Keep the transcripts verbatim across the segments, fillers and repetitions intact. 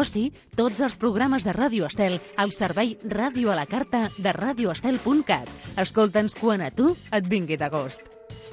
oci, tots els programes de Ràdio Estel al servei Ràdio a la Carta de radio estel punt cat. Escolta'ns quan a tu et vingui de gust.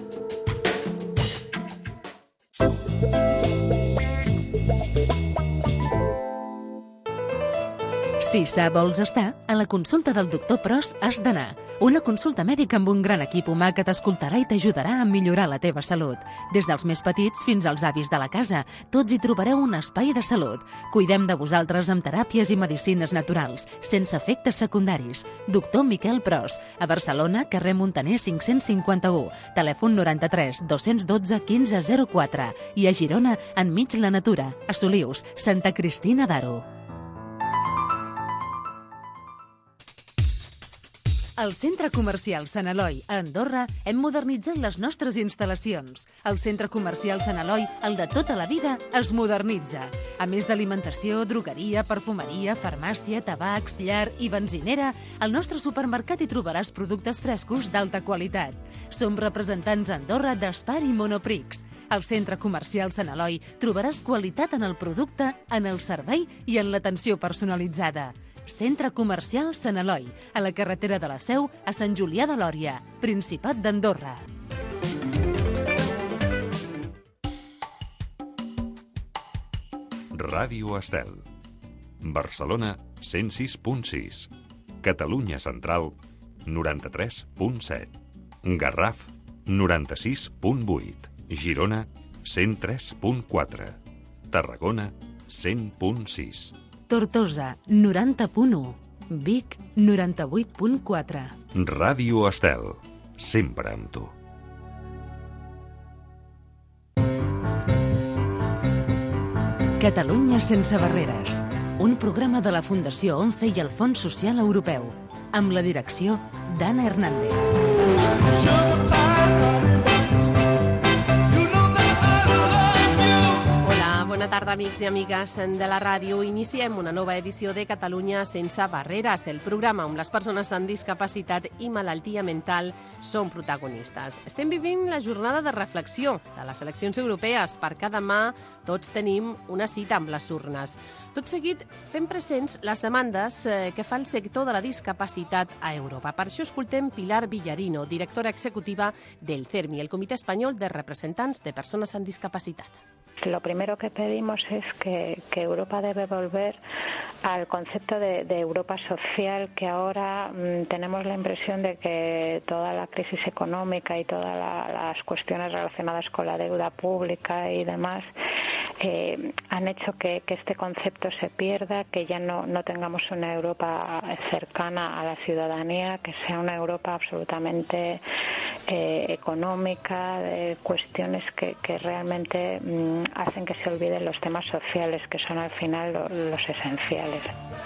Si sa vols estar, a la consulta del doctor Pros has d'anar. Una consulta mèdica amb un gran equip humà que t'escoltarà i t'ajudarà a millorar la teva salut. Des dels més petits fins als avis de la casa, tots hi trobareu un espai de salut. Cuidem de vosaltres amb teràpies i medicines naturals, sense efectes secundaris. Doctor Miquel Pros, a Barcelona, carrer Muntaner cinc-cents cinquanta-u, telèfon noranta-tres dos-cents dotze quinze zero quatre i a Girona, enmig la natura, a Solius, Santa Cristina d'Aro. Al Centre Comercial Sant Eloi, a Andorra, hem modernitzat les nostres instal·lacions. El Centre Comercial Sant Eloi, el de tota la vida, es modernitza. A més d'alimentació, drogueria, perfumeria, farmàcia, tabacs, llar i benzinera, al nostre supermercat hi trobaràs productes frescos d'alta qualitat. Som representants a Andorra d'Espar i Monoprix. Al Centre Comercial Sant Eloi trobaràs qualitat en el producte, en el servei i en l'atenció personalitzada. Centre Comercial Sant Eloi, a la carretera de la Seu, a Sant Julià de Lòria, Principat d'Andorra. Ràdio Estel. Barcelona, cent sis punt sis. Catalunya Central, noranta-tres punt set. Garraf, noranta-sis punt vuit. Girona, cent tres punt quatre. Tarragona, cent punt sis. Tortosa, noranta punt u. Vic, noranta-vuit punt quatre. Ràdio Estel, sempre amb tu. Catalunya sense barreres. Un programa de la Fundació ONCE i el Fons Social Europeu. Amb la direcció d'Anna Hernández. Bona tarda, amics i amigues de la ràdio. Iniciem una nova edició de Catalunya sense barreres, el programa on les persones amb discapacitat i malaltia mental són protagonistes. Estem vivint la jornada de reflexió de les eleccions europees, perquè demà tots tenim una cita amb les urnes. Tot seguit, fem presents les demandes que fa el sector de la discapacitat a Europa. Per això escoltem Pilar Villarino, directora executiva del CERMI, el Comitè Espanyol de Representants de Personas amb Discapacitat. Lo primero que pedimos es que, que Europa debe volver al concepto de, de Europa social, que ahora mmm, tenemos la impresión de que toda la crisis económica y todas la, las cuestiones relacionadas con la deuda pública y demás eh, han hecho que, que este concepto se pierda, que ya no, no tengamos una Europa cercana a la ciudadanía, que sea una Europa absolutamente eh, económica, de cuestiones que, que realmente mmm, hacen que se olviden los temas sociales, que son al final lo, los esenciales.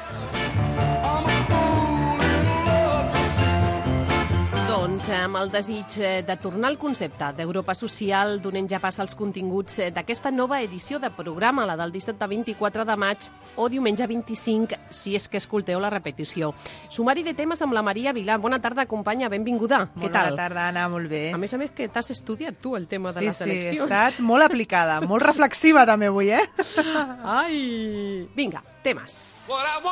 Doncs amb el desig de tornar al concepte d'Europa social, donem ja pas als continguts d'aquesta nova edició de programa, la del dissabte vint-i-quatre de maig o diumenge vint-i-cinc, si és que escolteu la repetició. Sumari de temes amb la Maria Vilà. Bona tarda, companya, benvinguda. Molt Què tal? Bona tarda, Anna, molt bé. A més a més que t'has estudiat tu el tema de sí, les sí, eleccions. Sí, he estat molt aplicada, molt reflexiva també avui, eh? Ai! Vinga, temes.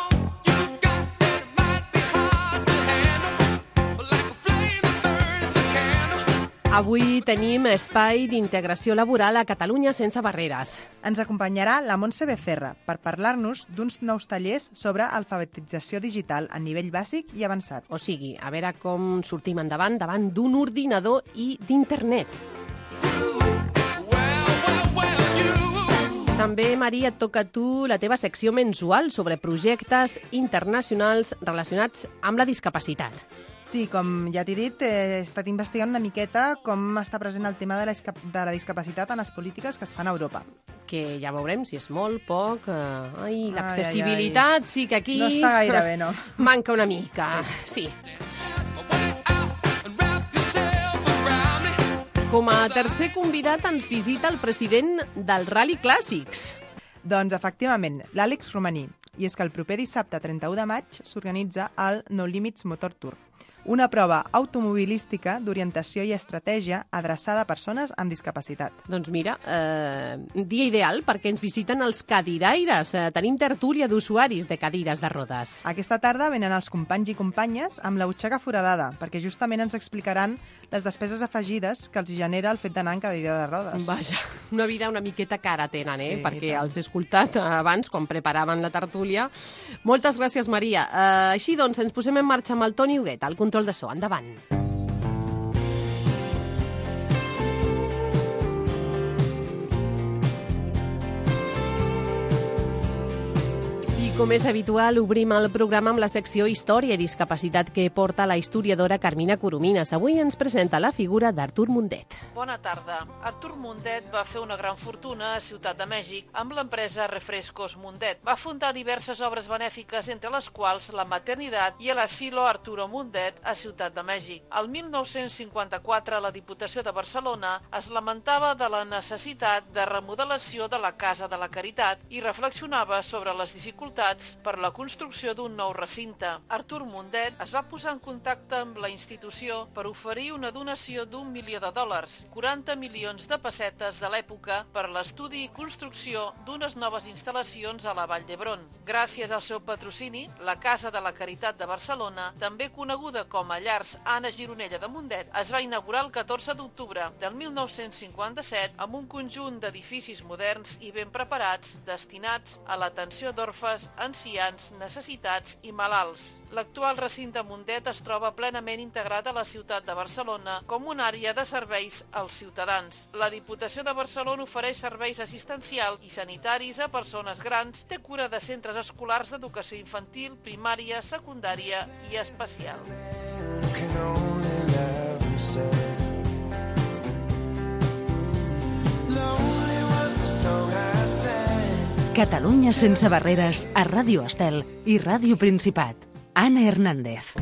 Avui tenim espai d'integració laboral a Catalunya sense barreres. Ens acompanyarà la Montse Becerra per parlar-nos d'uns nous tallers sobre alfabetització digital a nivell bàsic i avançat. O sigui, a veure com sortim endavant davant d'un ordinador i d'internet. També, Maria, et toca a tu la teva secció mensual sobre projectes internacionals relacionats amb la discapacitat. Sí, com ja t'he dit, he estat investigant una miqueta com està present el tema de la, de la discapacitat en les polítiques que es fan a Europa. Que ja veurem si és molt, poc... Eh, ai, l'accessibilitat, sí que aquí... No està gaire bé, no. Manca una mica, sí. sí. Com a tercer convidat ens visita el president del Rally Clàssics. Doncs, efectivament, l'Àlex Romaní. I és que el proper dissabte trenta-u de maig s'organitza el No Limits Motor Tour. una prova automobilística d'orientació i estratègia adreçada a persones amb discapacitat. Doncs mira, eh, un dia ideal perquè ens visiten els cadiraires. Eh, tenim tertúlia d'usuaris de cadires de rodes. Aquesta tarda venen els companys i companyes amb la butxaca foradada, perquè justament ens explicaran les despeses afegides que els genera el fet d'anar en cadira de rodes. Vaja, una vida una miqueta cara tenen, eh? Sí, perquè tant. els he escoltat abans, quan preparaven la tertúlia. Moltes gràcies, Maria. Eh, així doncs, ens posem en marxa amb el Toni Huguet, al control de so. Endavant. Com és habitual, obrim el programa amb la secció Història i Discapacitat que porta la historiadora Carmina Coromines. Avui ens presenta la figura d'Artur Mundet. Bona tarda. Artur Mundet va fer una gran fortuna a Ciutat de Mèxic amb l'empresa Refrescos Mundet. Va fundar diverses obres benèfiques, entre les quals la Maternitat i l'Asilo Arturo Mundet a Ciutat de Mèxic. El mil nou-cents cinquanta-quatre, la Diputació de Barcelona es lamentava de la necessitat de remodelació de la Casa de la Caritat i reflexionava sobre les dificultats per la construcció d'un nou recinte. Artur Mundet es va posar en contacte amb la institució per oferir una donació d'un milió de dòlars, quaranta milions de pessetes de l'època, per l'estudi i construcció d'unes noves instal·lacions a la Vall d'Hebron. Gràcies al seu patrocini, la Casa de la Caritat de Barcelona, també coneguda com a Llars Anna Gironella de Mundet, es va inaugurar el catorze d'octubre del mil nou-cents cinquanta-set amb un conjunt d'edificis moderns i ben preparats destinats a l'atenció d'orfes, ancians, necessitats i malalts. L'actual recinte Mundet es troba plenament integrat a la ciutat de Barcelona com una àrea de serveis als ciutadans. La Diputació de Barcelona ofereix serveis assistencials i sanitaris a persones grans, té cura de centres escolars d'educació infantil, primària, secundària i especial. Catalunya sense barreres a Ràdio Estel i Ràdio Principat. Anna Hernández.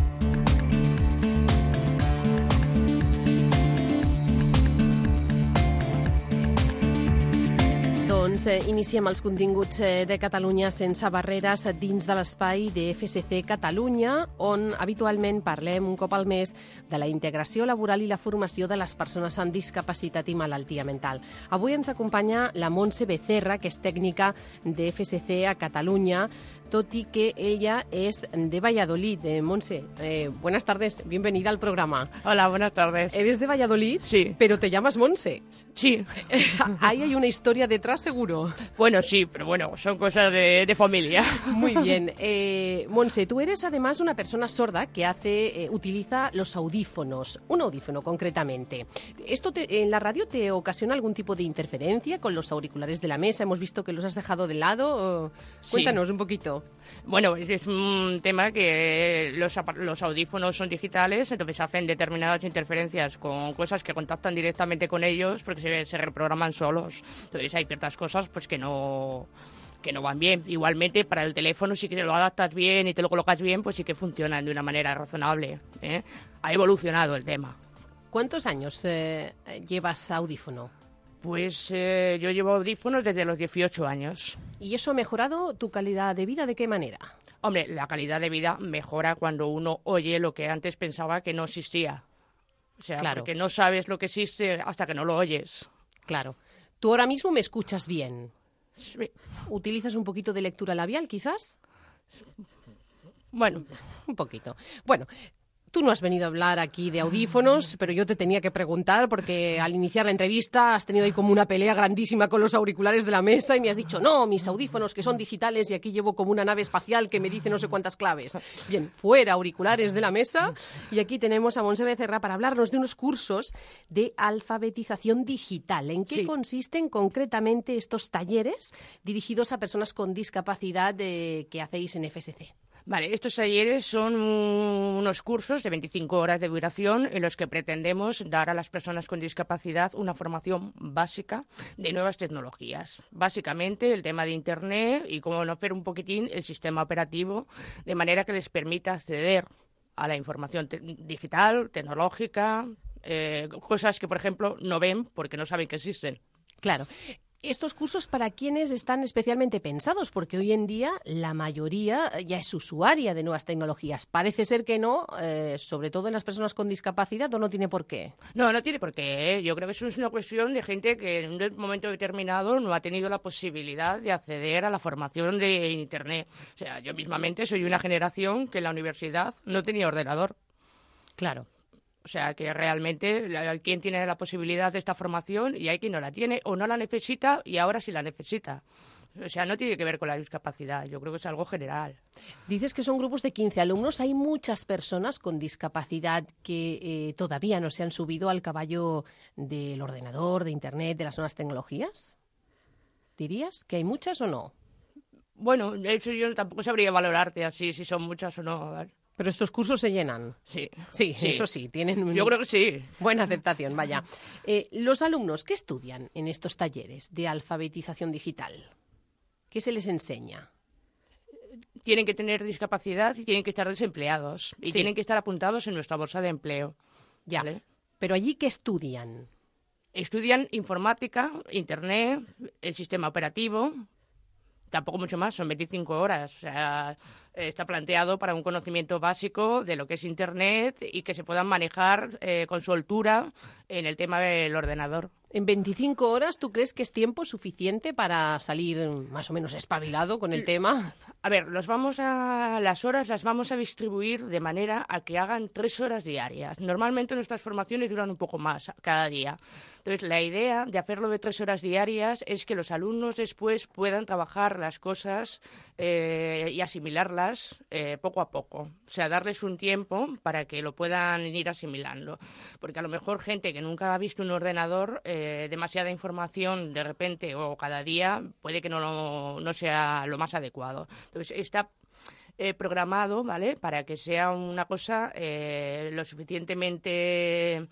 Doncs eh, iniciem els continguts eh, de Catalunya sense barreres dins de l'espai de F S C Catalunya, on habitualment parlem un cop al mes de la integració laboral i la formació de les persones amb discapacitat i malaltia mental. Avui ens acompanya la Montse Becerra, que és tècnica de F S C a Catalunya, tot i que ella es de Valladolid. Eh, Montse, eh, buenas tardes, bienvenida al programa. Hola, buenas tardes. ¿Eres de Valladolid? Sí. Pero te llamas Montse. Sí. Ahí hay una historia detrás, seguro. Bueno, sí, pero bueno, son cosas de, de familia. Muy bien. Eh, Montse, tú eres además una persona sorda que hace, eh, utiliza los audífonos, un audífono concretamente. ¿Esto te, en la radio te ocasiona algún tipo de interferencia con los auriculares de la mesa? Hemos visto que los has dejado de lado. Sí. Cuéntanos un poquito. Bueno, es un tema que los, los audífonos son digitales, entonces hacen determinadas interferencias con cosas que contactan directamente con ellos porque se, se reprograman solos. Entonces hay ciertas cosas pues que no... que no van bien. Igualmente, para el teléfono, si que lo adaptas bien y te lo colocas bien, pues sí que funcionan de una manera razonable, ¿eh? Ha evolucionado el tema. ¿Cuántos años eh, llevas audífono? Pues eh, yo llevo audífonos desde los dieciocho años. ¿Y eso ha mejorado tu calidad de vida? ¿De qué manera? Hombre, la calidad de vida mejora cuando uno oye lo que antes pensaba que no existía. O sea, claro, porque no sabes lo que existe hasta que no lo oyes. Claro. ¿Tú ahora mismo me escuchas bien? Sí. ¿Utilizas un poquito de lectura labial, quizás? Bueno. Un poquito. Bueno, tú no has venido a hablar aquí de audífonos, pero yo te tenía que preguntar porque al iniciar la entrevista has tenido ahí como una pelea grandísima con los auriculares de la mesa y me has dicho, no, mis audífonos que son digitales y aquí llevo como una nave espacial que me dice no sé cuántas claves. Bien, fuera auriculares de la mesa y aquí tenemos a Montse Becerra para hablarnos de unos cursos de alfabetización digital. ¿En qué sí. consisten concretamente estos talleres dirigidos a personas con discapacidad de, que hacéis en F S C? Vale, estos talleres son unos cursos de veinticinco horas de duración en los que pretendemos dar a las personas con discapacidad una formación básica de nuevas tecnologías. Básicamente el tema de Internet y conocer un poquitín el sistema operativo de manera que les permita acceder a la información te- digital, tecnológica, eh, cosas que, por ejemplo, no ven porque no saben que existen. Claro. ¿Estos cursos para quiénes están especialmente pensados? Porque hoy en día la mayoría ya es usuaria de nuevas tecnologías. Parece ser que no, eh, sobre todo en las personas con discapacidad, o no tiene por qué. No, no tiene por qué. ¿eh? Yo creo que eso es una cuestión de gente que en un momento determinado no ha tenido la posibilidad de acceder a la formación de Internet. O sea, yo mismamente soy una generación que en la universidad no tenía ordenador. Claro. O sea, que realmente hay quien tiene la posibilidad de esta formación y hay quien no la tiene o no la necesita y ahora sí la necesita. O sea, no tiene que ver con la discapacidad, yo creo que es algo general. Dices que son grupos de quince alumnos. Hay muchas personas con discapacidad que eh, todavía no se han subido al caballo del ordenador, de Internet, de las nuevas tecnologías. ¿Dirías que hay muchas o no? Bueno, eso yo tampoco sabría valorarte así, si son muchas o no. ¿Vale? Pero estos cursos se llenan. Sí, sí, sí, eso sí, tienen un... Yo creo que sí. Buena aceptación, vaya. Eh, los alumnos, ¿qué estudian en estos talleres de alfabetización digital? ¿Qué se les enseña? Tienen que tener discapacidad y tienen que estar desempleados. Y Sí. tienen que estar apuntados en nuestra bolsa de empleo. Ya, ¿vale? pero allí, ¿qué estudian? Estudian informática, Internet, el sistema operativo... Tampoco mucho más, son veinticinco horas. O sea, está planteado para un conocimiento básico de lo que es Internet y que se puedan manejar eh, con soltura en el tema del ordenador. En veinticinco horas, ¿tú crees que es tiempo suficiente para salir más o menos espabilado con el tema? A ver, los vamos a, las horas las vamos a distribuir de manera a que hagan tres horas diarias. Normalmente nuestras formaciones duran un poco más cada día. Entonces, la idea de hacerlo de tres horas diarias es que los alumnos después puedan trabajar las cosas eh, y asimilarlas eh, poco a poco. O sea, darles un tiempo para que lo puedan ir asimilando. Porque a lo mejor gente que nunca ha visto un ordenador, eh, demasiada información de repente o cada día puede que no, lo, no sea lo más adecuado. Entonces, está eh, programado, ¿vale?, para que sea una cosa eh, lo suficientemente...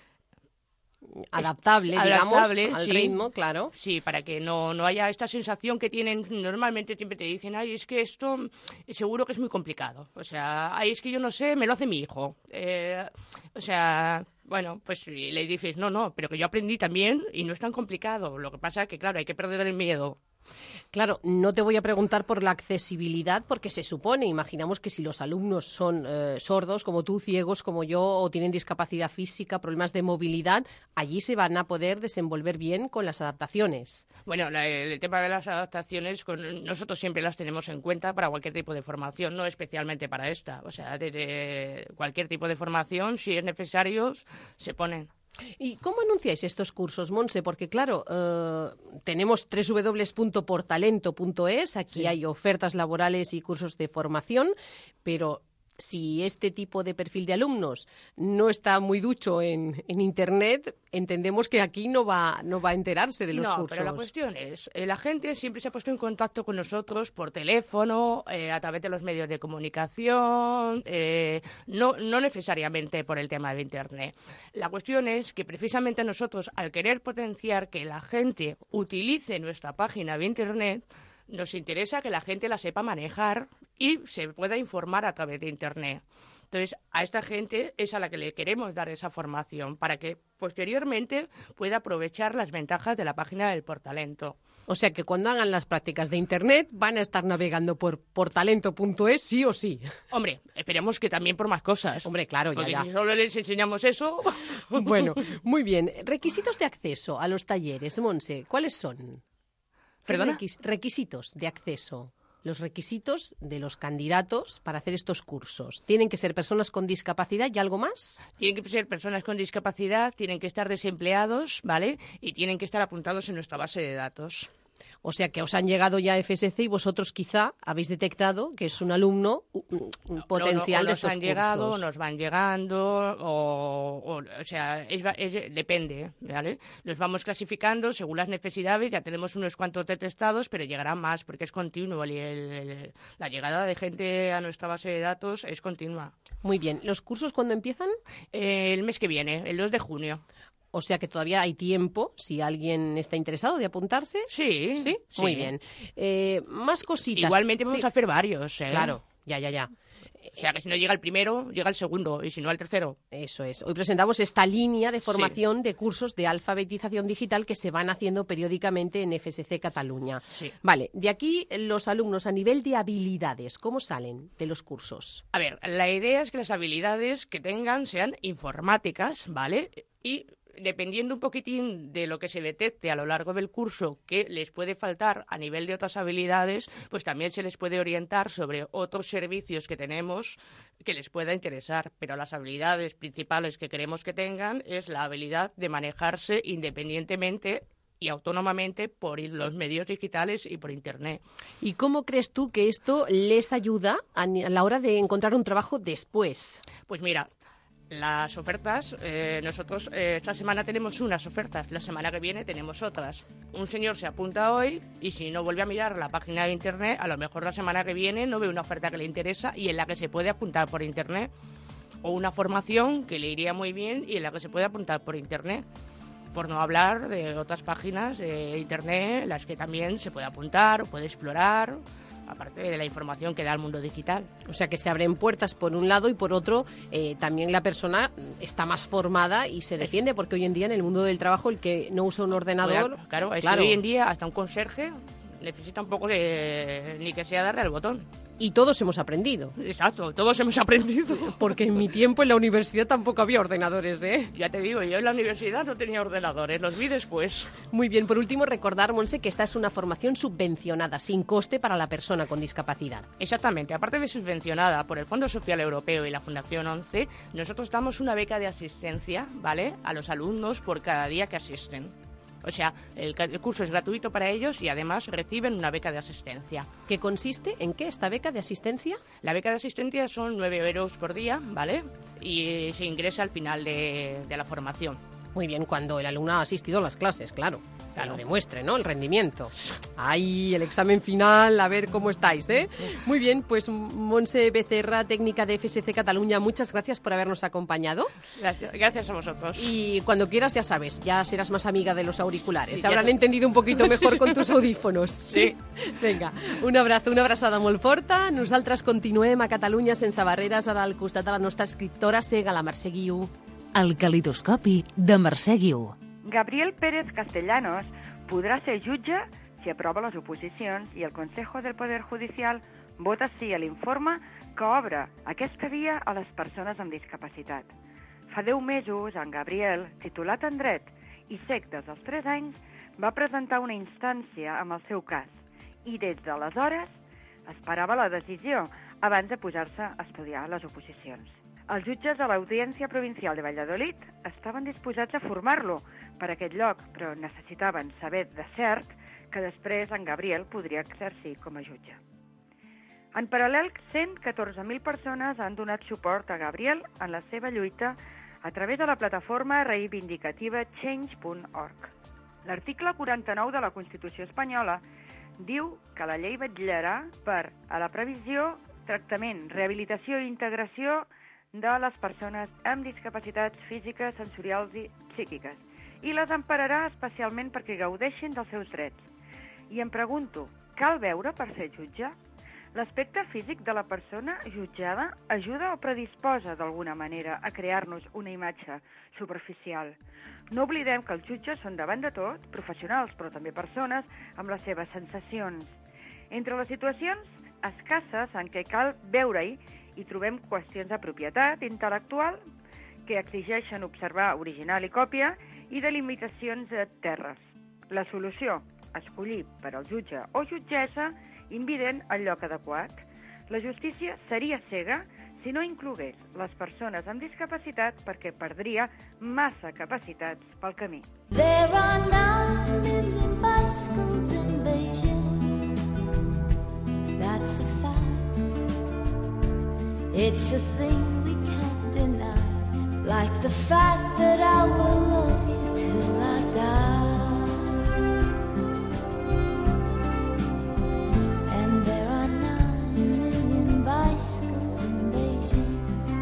Adaptable, digamos, adaptable, al sí. ritmo, claro. Sí, para que no, no haya esta sensación que tienen, normalmente siempre te dicen, ay, es que esto seguro que es muy complicado. O sea, ay, es que yo no sé, me lo hace mi hijo. Eh, o sea, bueno, pues le dices, no, no, pero que yo aprendí también y no es tan complicado. Lo que pasa es que, claro, hay que perder el miedo. Claro, no te voy a preguntar por la accesibilidad, porque se supone, imaginamos que si los alumnos son eh, sordos, como tú, ciegos como yo, o tienen discapacidad física, problemas de movilidad, allí se van a poder desenvolver bien con las adaptaciones. Bueno, la, el tema de las adaptaciones, con, nosotros siempre las tenemos en cuenta para cualquier tipo de formación, no especialmente para esta. O sea, desde cualquier tipo de formación, si es necesario, se ponen. ¿Y cómo anunciáis estos cursos, Montse? Porque, claro, eh, tenemos doble u doble u doble u punto portalento punto es, aquí sí. Hay ofertas laborales y cursos de formación, pero si este tipo de perfil de alumnos no está muy ducho en, en Internet, entendemos que aquí no va, no va a enterarse de los no, cursos. No, pero la cuestión es, eh, la gente siempre se ha puesto en contacto con nosotros por teléfono, eh, a través de los medios de comunicación, eh, no, no necesariamente por el tema de Internet. La cuestión es que precisamente nosotros, al querer potenciar que la gente utilice nuestra página de Internet, nos interesa que la gente la sepa manejar y se pueda informar a través de Internet. Entonces, a esta gente es a la que le queremos dar esa formación para que posteriormente pueda aprovechar las ventajas de la página del Portalento. O sea que cuando hagan las prácticas de Internet van a estar navegando por portalento punto es sí o sí. Hombre, esperemos que también por más cosas. Hombre, claro, ya, Porque ya. si solo les enseñamos eso... Bueno, muy bien. Requisitos de acceso a los talleres, Montse, ¿cuáles son? ¿Perdona? Requis- requisitos de acceso. Los requisitos de los candidatos para hacer estos cursos. ¿Tienen que ser personas con discapacidad y algo más? Tienen que ser personas con discapacidad, tienen que estar desempleados, ¿vale? Y tienen que estar apuntados en nuestra base de datos. O sea que os han llegado ya a F S C y vosotros quizá habéis detectado que es un alumno un potencial no, no, o de estos nos han llegado, cursos. nos van llegando, o, o, o sea, es, es, depende, ¿vale? Los vamos clasificando según las necesidades, ya tenemos unos cuantos detectados, pero llegarán más porque es continuo. El, el, el, la llegada de gente a nuestra base de datos es continua. Muy bien. ¿Los cursos cuándo empiezan? Eh, el mes que viene, el dos de junio. O sea que todavía hay tiempo, si alguien está interesado, de apuntarse. Sí, sí, sí. Muy bien. Eh, más cositas. Igualmente vamos sí. a hacer varios, ¿eh? Claro. Ya, ya, ya. O sea, que si no llega el primero, llega el segundo, y si no, el tercero. Eso es. Hoy presentamos esta línea de formación sí. de cursos de alfabetización digital que se van haciendo periódicamente en F S C Cataluña. Sí. Vale, de aquí los alumnos a nivel de habilidades, ¿cómo salen de los cursos? A ver, la idea es que las habilidades que tengan sean informáticas, ¿vale? Y dependiendo un poquitín de lo que se detecte a lo largo del curso que les puede faltar a nivel de otras habilidades, pues también se les puede orientar sobre otros servicios que tenemos que les pueda interesar. Pero las habilidades principales que queremos que tengan es la habilidad de manejarse independientemente y autónomamente por los medios digitales y por Internet. ¿Y cómo crees tú que esto les ayuda a la hora de encontrar un trabajo después? Pues mira, las ofertas, eh, nosotros eh, esta semana tenemos unas ofertas, la semana que viene tenemos otras. Un señor se apunta hoy y si no vuelve a mirar la página de Internet, a lo mejor la semana que viene no ve una oferta que le interesa y en la que se puede apuntar por Internet. O una formación que le iría muy bien y en la que se puede apuntar por Internet. Por no hablar de otras páginas de Internet en las que también se puede apuntar, puede explorar, aparte de la información que da el mundo digital. O sea, que se abren puertas por un lado y por otro eh, también la persona está más formada y se defiende, porque hoy en día en el mundo del trabajo el que no usa un ordenador... Claro, claro, es claro. que hoy en día hasta un conserje necesita un poco de... ni que sea darle al botón. Y todos hemos aprendido. Exacto, todos hemos aprendido. Porque en mi tiempo en la universidad tampoco había ordenadores, ¿eh? Ya te digo, yo en la universidad no tenía ordenadores, los vi después. Muy bien, por último recordar, Monse, que esta es una formación subvencionada, sin coste para la persona con discapacidad. Exactamente, aparte de subvencionada por el Fondo Social Europeo y la Fundación once, nosotros damos una beca de asistencia, ¿vale?, a los alumnos por cada día que asisten. O sea, el, el curso es gratuito para ellos y además reciben una beca de asistencia. ¿Qué consiste? ¿En qué esta beca de asistencia? La beca de asistencia son nueve euros por día, ¿vale? Y se ingresa al final de, de la formación. Muy bien, cuando el alumno ha asistido a las clases, claro. Que lo demuestre, ¿no? El rendimiento. Ahí, el examen final, a ver cómo estáis, ¿eh? Muy bien, pues Montse Becerra, técnica de F S C Cataluña, muchas gracias por habernos acompañado. Gracias, gracias a vosotros. Y cuando quieras, ya sabes, ya serás más amiga de los auriculares. Sí, Se habrán te... entendido un poquito mejor con tus audífonos. Sí. sí. Venga, un abrazo, una abraçada molt forta. Nosaltres continuem a Catalunya sense barreres, ara al costat de la nostra escriptora Sega, la Mercè Guiu. El calidoscopi de Mercè Guiu. Gabriel Pérez Castellanos podrà ser jutge si aprova les oposicions i el Consejo del Poder Judicial vota sí a l'informe que obre aquesta via a les persones amb discapacitat. Fa deu mesos, en Gabriel, titulat en dret i cec des dels tres anys, va presentar una instància amb el seu cas i des d'aleshores esperava la decisió abans de posar-se a estudiar les oposicions. Els jutges de l'Audiència Provincial de Valladolid estaven disposats a formar-lo per aquest lloc, però necessitaven saber de cert que després en Gabriel podria exercir com a jutge. En paral·lel, cent catorze mil persones han donat suport a Gabriel en la seva lluita a través de la plataforma reivindicativa change punt org. L'article quaranta-nou de la Constitució espanyola diu que la llei vetllarà per a la previsió, tractament, rehabilitació i integració de les persones amb discapacitats físiques, sensorials i psíquiques i les empararà especialment perquè gaudeixin dels seus drets. I em pregunto, cal veure per ser jutge? L'aspecte físic de la persona jutjada ajuda o predisposa d'alguna manera a crear-nos una imatge superficial. No oblidem que els jutges són davant de tot professionals, però també persones amb les seves sensacions. Entre les situacions escasses en què cal veure-hi i trobem qüestions de propietat intel·lectual que exigeixen observar original i còpia i de limitacions de terres. La solució, escollir per al jutge o jutgessa invident el lloc adequat. La justícia seria cega si no inclogués les persones amb discapacitat perquè perdria massa capacitats pel camí. There are nine million bicycles in Beijing. That's a fact. It's a thing we can't deny, like the fact that I will love you till I die. And there are nine million bicycles in Beijing.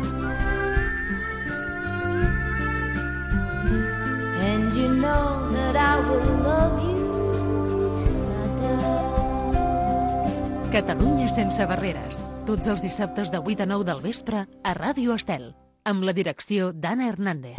And you know that I will love you till I die. Catalunya sense barreres. Tots els dissabtes de vuit a nou del vespre a Ràdio Estel, amb la direcció d'Anna Hernández.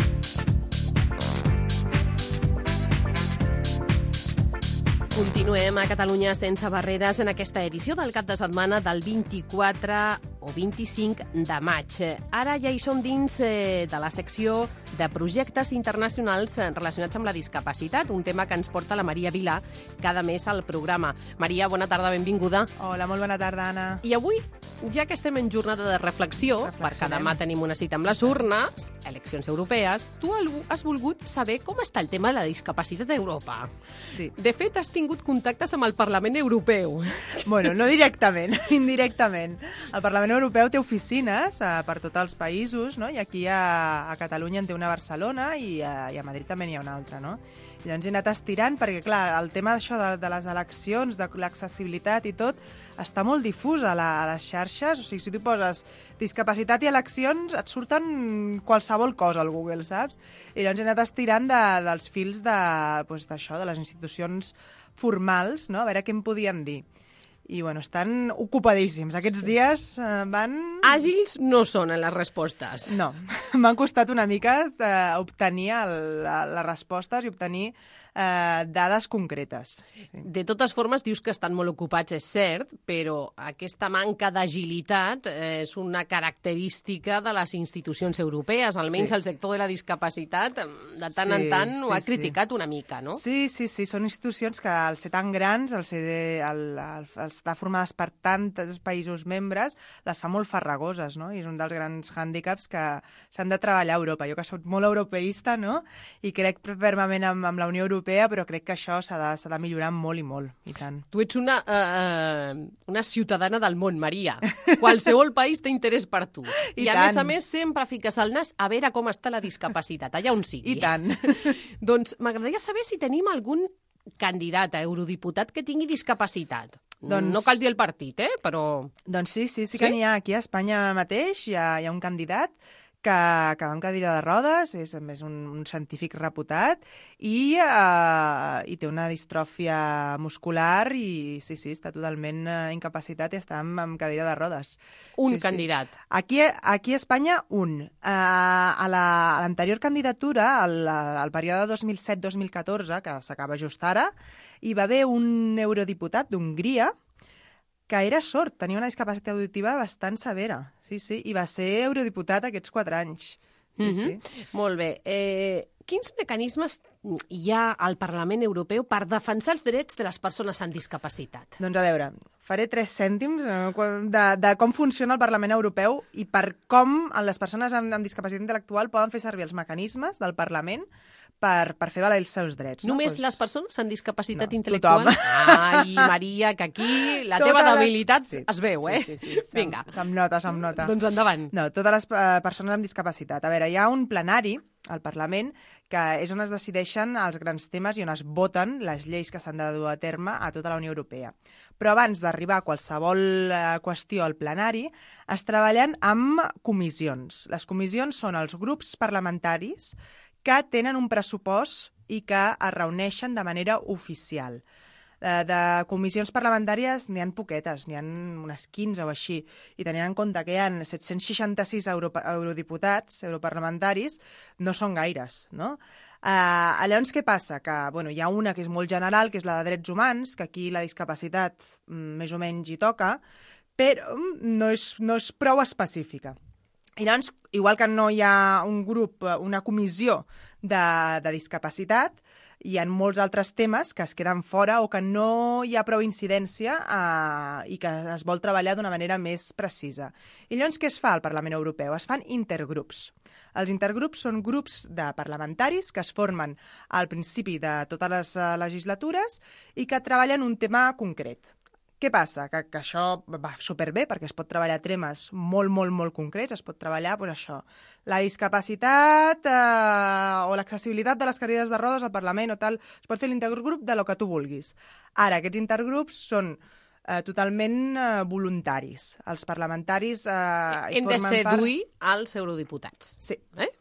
Continuem a Catalunya sense barreres en aquesta edició del cap de setmana del vint-i-quatre o vint-i-cinc de maig. Ara ja hi som dins eh, de la secció de projectes internacionals relacionats amb la discapacitat, un tema que ens porta la Maria Vilà cada mes al programa. Maria, bona tarda, benvinguda. Hola, molt bona tarda, Anna. I avui, ja que estem en jornada de reflexió, perquè demà tenim una cita amb les urnes, eleccions europees, tu has volgut saber com està el tema de la discapacitat a Europa. Sí. De fet, has tingut contactes amb el Parlament Europeu. Bueno, no directament, indirectament. El Parlament Europeu té oficines eh, per tots els països, no? I aquí a, a Catalunya en té una a Barcelona i a, i a Madrid també n'hi ha una altra, no? I llavors he anat estirant perquè, clar, el tema d'això de, de les eleccions, de l'accessibilitat i tot, està molt difús a, la, a les xarxes. O sigui, si tu poses discapacitat i eleccions, et surten qualsevol cosa al Google, saps? I llavors he anat estirant de, dels fils de, doncs, d'això, de les institucions formals, no? A veure què em podien dir. I, bueno, estan ocupadíssims. Aquests sí. dies eh, van... Àgils no són en les respostes. No, m'han costat una mica eh, obtenir el, la, les respostes i obtenir eh, dades concretes. Sí. De totes formes, dius que estan molt ocupats, és cert, però aquesta manca d'agilitat eh, és una característica de les institucions europees. Almenys sí. el sector de la discapacitat, de tant sí, en tant, ho sí, ha criticat sí. una mica, no? Sí, sí, sí. Són institucions que, al ser tan grans, al ser de, al, al, al estar formades per tants països membres, les fa molt farragoses, no? I és un dels grans hàndicaps que s'han de treballar a Europa. Jo que soc molt europeista, no? I crec fermament amb, amb la Unió Europea, però crec que això s'ha de, s'ha de millorar molt i molt, i tant. Tu ets una, uh, una ciutadana del món, Maria. Qualsevol país té interès per tu. I, I a tant. més a més sempre fiques el nas a veure com està la discapacitat, allà on sigui. I tant. Doncs m'agradaria saber si tenim algun candidat a eurodiputat que tingui discapacitat. Doncs... No cal dir el partit, eh? Però... Doncs sí, sí, sí que sí? n'hi ha. Aquí a Espanya mateix hi ha, hi ha un candidat que, que va amb cadira de rodes, és a més un, un científic reputat i, uh, i té una distròfia muscular i sí, sí, està totalment uh, incapacitat i està amb, amb cadira de rodes. Un sí, candidat. Sí. Aquí, aquí a Espanya, un. Uh, a, la, a l'anterior candidatura, al, al període dos mil set dos mil catorze, que s'acaba just ara, hi va haver un eurodiputat d'Hongria que era sord, tenia una discapacitat auditiva bastant severa, sí, sí, i va ser eurodiputat aquests quatre anys. Sí, mm-hmm. sí. Molt bé. Eh, quins mecanismes hi ha al Parlament Europeu per defensar els drets de les persones amb discapacitat? Doncs a veure, faré tres cèntims de, de com funciona el Parlament Europeu i per com les persones amb, amb discapacitat intel·lectual poden fer servir els mecanismes del Parlament per, per fer valer els seus drets. No? Només pues... les persones amb discapacitat no, intel·lectual? Tothom. Ai, Maria, que aquí la totes teva debilitat les... sí, es veu, eh? Sí, sí, sí. Vinga. Se'm nota, se'm nota. Doncs endavant. No, totes les uh, persones amb discapacitat. A veure, hi ha un plenari al Parlament que és on es decideixen els grans temes i on es voten les lleis que s'han de dur a terme a tota la Unió Europea. Però abans d'arribar a qualsevol uh, qüestió al plenari, es treballen amb comissions. Les comissions són els grups parlamentaris que tenen un pressupost i que es reuneixen de manera oficial. De, de comissions parlamentàries n'hi ha poquetes, n'hi ha unes quinze o així, i tenint en compte que hi ha set-cents seixanta-sis euro, eurodiputats, europarlamentaris, no són gaires, no? Uh, llavors, què passa? Que bueno, hi ha una que és molt general, que és la de drets humans, que aquí la discapacitat mm, més o menys hi toca, però no és, no és prou específica. I llavors, igual que no hi ha un grup, una comissió de, de discapacitat, hi ha molts altres temes que es queden fora o que no hi ha prou incidència eh, i que es vol treballar d'una manera més precisa. I llavors què es fa al Parlament Europeu? Es fan intergrups. Els intergrups són grups de parlamentaris que es formen al principi de totes les legislatures i que treballen un tema concret. Què passa? Que, que això va superbé perquè es pot treballar temes molt, molt, molt concrets. Es pot treballar, doncs això, la discapacitat eh, o l'accessibilitat de les cadires de rodes al Parlament o tal. Es pot fer l'intergrup de lo que tu vulguis. Ara, aquests intergrups són eh, totalment eh, voluntaris. Els parlamentaris... Eh, Hem de seduir part... als eurodiputats. Sí. Eh?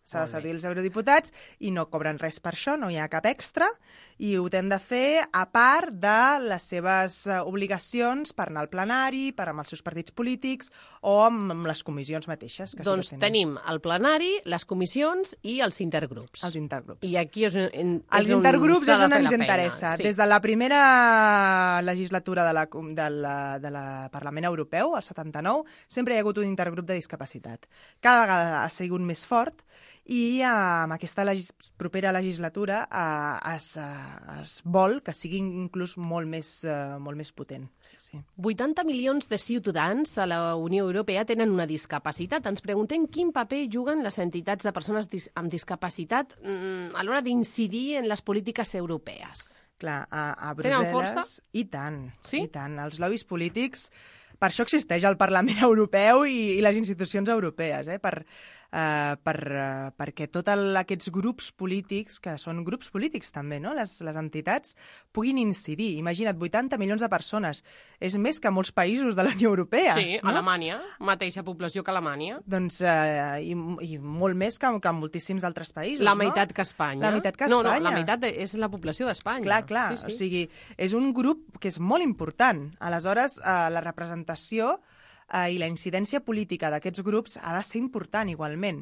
S'ha de seduir els eurodiputats i no cobren res per això, no hi ha cap extra, i ho tenen de fer a part de les seves obligacions per anar al plenari, per amb els seus partits polítics o amb les comissions mateixes. Que doncs sí que tenim el plenari, les comissions i els intergrups. Els intergrups. I aquí és, en, és els intergrups és on ens interessa. Sí. Des de la primera legislatura de la, de, la, de la Parlament Europeu, el setanta-nou, sempre hi ha hagut un intergrup de discapacitat. Cada vegada ha sigut més fort i eh, amb aquesta legis propera legislatura eh, es, eh, es vol que sigui inclús molt més, eh, molt més potent. Sí, sí. vuitanta milions de ciutadans a la Unió Europea tenen una discapacitat. Ens preguntem quin paper juguen les entitats de persones dis amb discapacitat mm, a l'hora d'incidir en les polítiques europees. Clar, a, a Tenen Brussel·les... força? I tant, sí? i tant. Els lobbies polítics... Per això existeix el Parlament Europeu i, i les institucions europees, eh? per, eh, per, eh, perquè tots aquests grups polítics, que són grups polítics també, no? les, les entitats, puguin incidir. Imagina't, vuitanta milions de persones. És més que molts països de la Unió Europea. Sí, no? Alemanya, mateixa població que Alemanya. Doncs, eh, i, i molt més que, que moltíssims altres països, La no? meitat que Espanya. La meitat que no, Espanya. No, la meitat és la població d'Espanya. Clar, clar. Sí, sí. O sigui, és un grup que és molt important. Aleshores, eh, la representació eh, i la incidència política d'aquests grups ha de ser important igualment.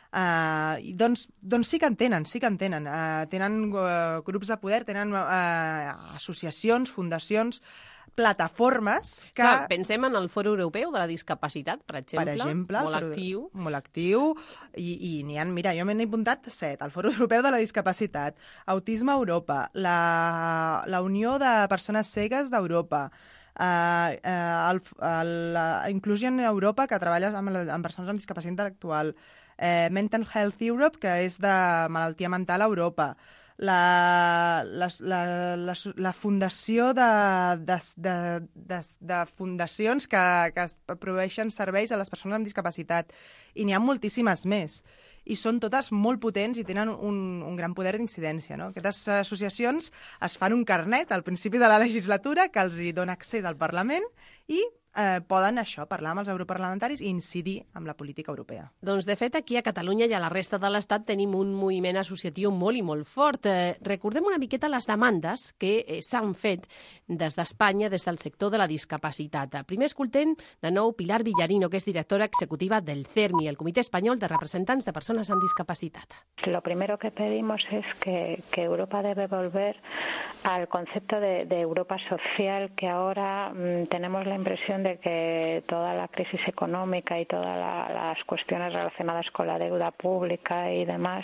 Eh, doncs, doncs sí que en tenen, sí que en tenen. Eh, tenen eh, grups de poder, tenen eh, associacions, fundacions, plataformes que... Clar, pensem en el Fòrum Europeu de la Discapacitat, per exemple, per exemple molt per, actiu. Molt actiu, i, i n'hi ha, mira, jo me n'he apuntat set, el Fòrum Europeu de la Discapacitat, Autisme Europa, la, la Unió de Persones Cegues d'Europa, Uh, uh, el, el, la Inclusion Europa, que treballa amb, amb persones amb discapacitat intel·lectual, uh, Mental Health Europe, que és de malaltia mental a Europa, la, la, la, la, la fundació de, de, de, de, de fundacions que, que proveeixen serveis a les persones amb discapacitat, i n'hi ha moltíssimes més. I són totes molt potents i tenen un, un gran poder d'incidència, no? Aquestes associacions es fan un carnet al principi de la legislatura que els hi dona accés al Parlament i eh, poden això, parlar amb els europarlamentaris i incidir amb la política europea. Doncs, de fet, aquí a Catalunya i a la resta de l'Estat tenim un moviment associatiu molt i molt fort. Eh, recordem una miqueta les demandes que eh, s'han fet des d'Espanya, des del sector de la discapacitat. Primer escoltem de nou Pilar Villarino, que és directora executiva del CERMI, el Comitè Espanyol de Representants de Personas amb Discapacitat. Lo primero que pedimos es que, que Europa debe volver al concepto de, de Europa social, que ahora mmm, tenemos la impresión de que toda la crisis económica y todas la, las cuestiones relacionadas con la deuda pública y demás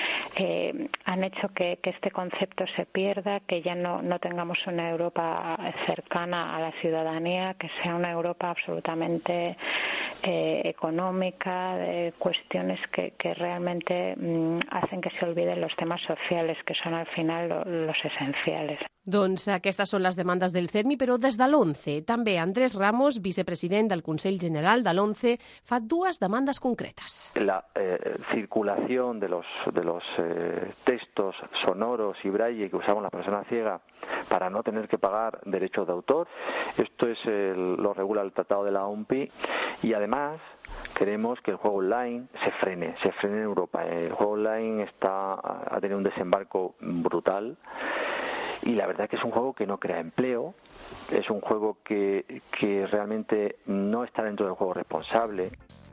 eh, han hecho que, que este concepto se pierda, que ya no, no tengamos una Europa cercana a la ciudadanía, que sea una Europa absolutamente eh, económica, de cuestiones que, que realmente mmm, hacen que se olviden los temas sociales, que son al final lo, los esenciales. Doncs aquestes són les demandes del CERMI, però des de l'ONCE. També Andrés Ramos, vicepresident del Consell General de l'ONCE, fa dues demandes concretes. La eh, circulación de los, de los eh, textos sonoros y braille que usamos las personas ciegas para no tener que pagar derechos de autor. Esto es el, lo regula el Tratado de la O M P I y además queremos que el juego online se frene, se frene en Europa. El juego online está, ha tenido un desembarco brutal. Y la verdad es que es un juego que no crea empleo, es un juego que, que realmente no está dentro del juego responsable.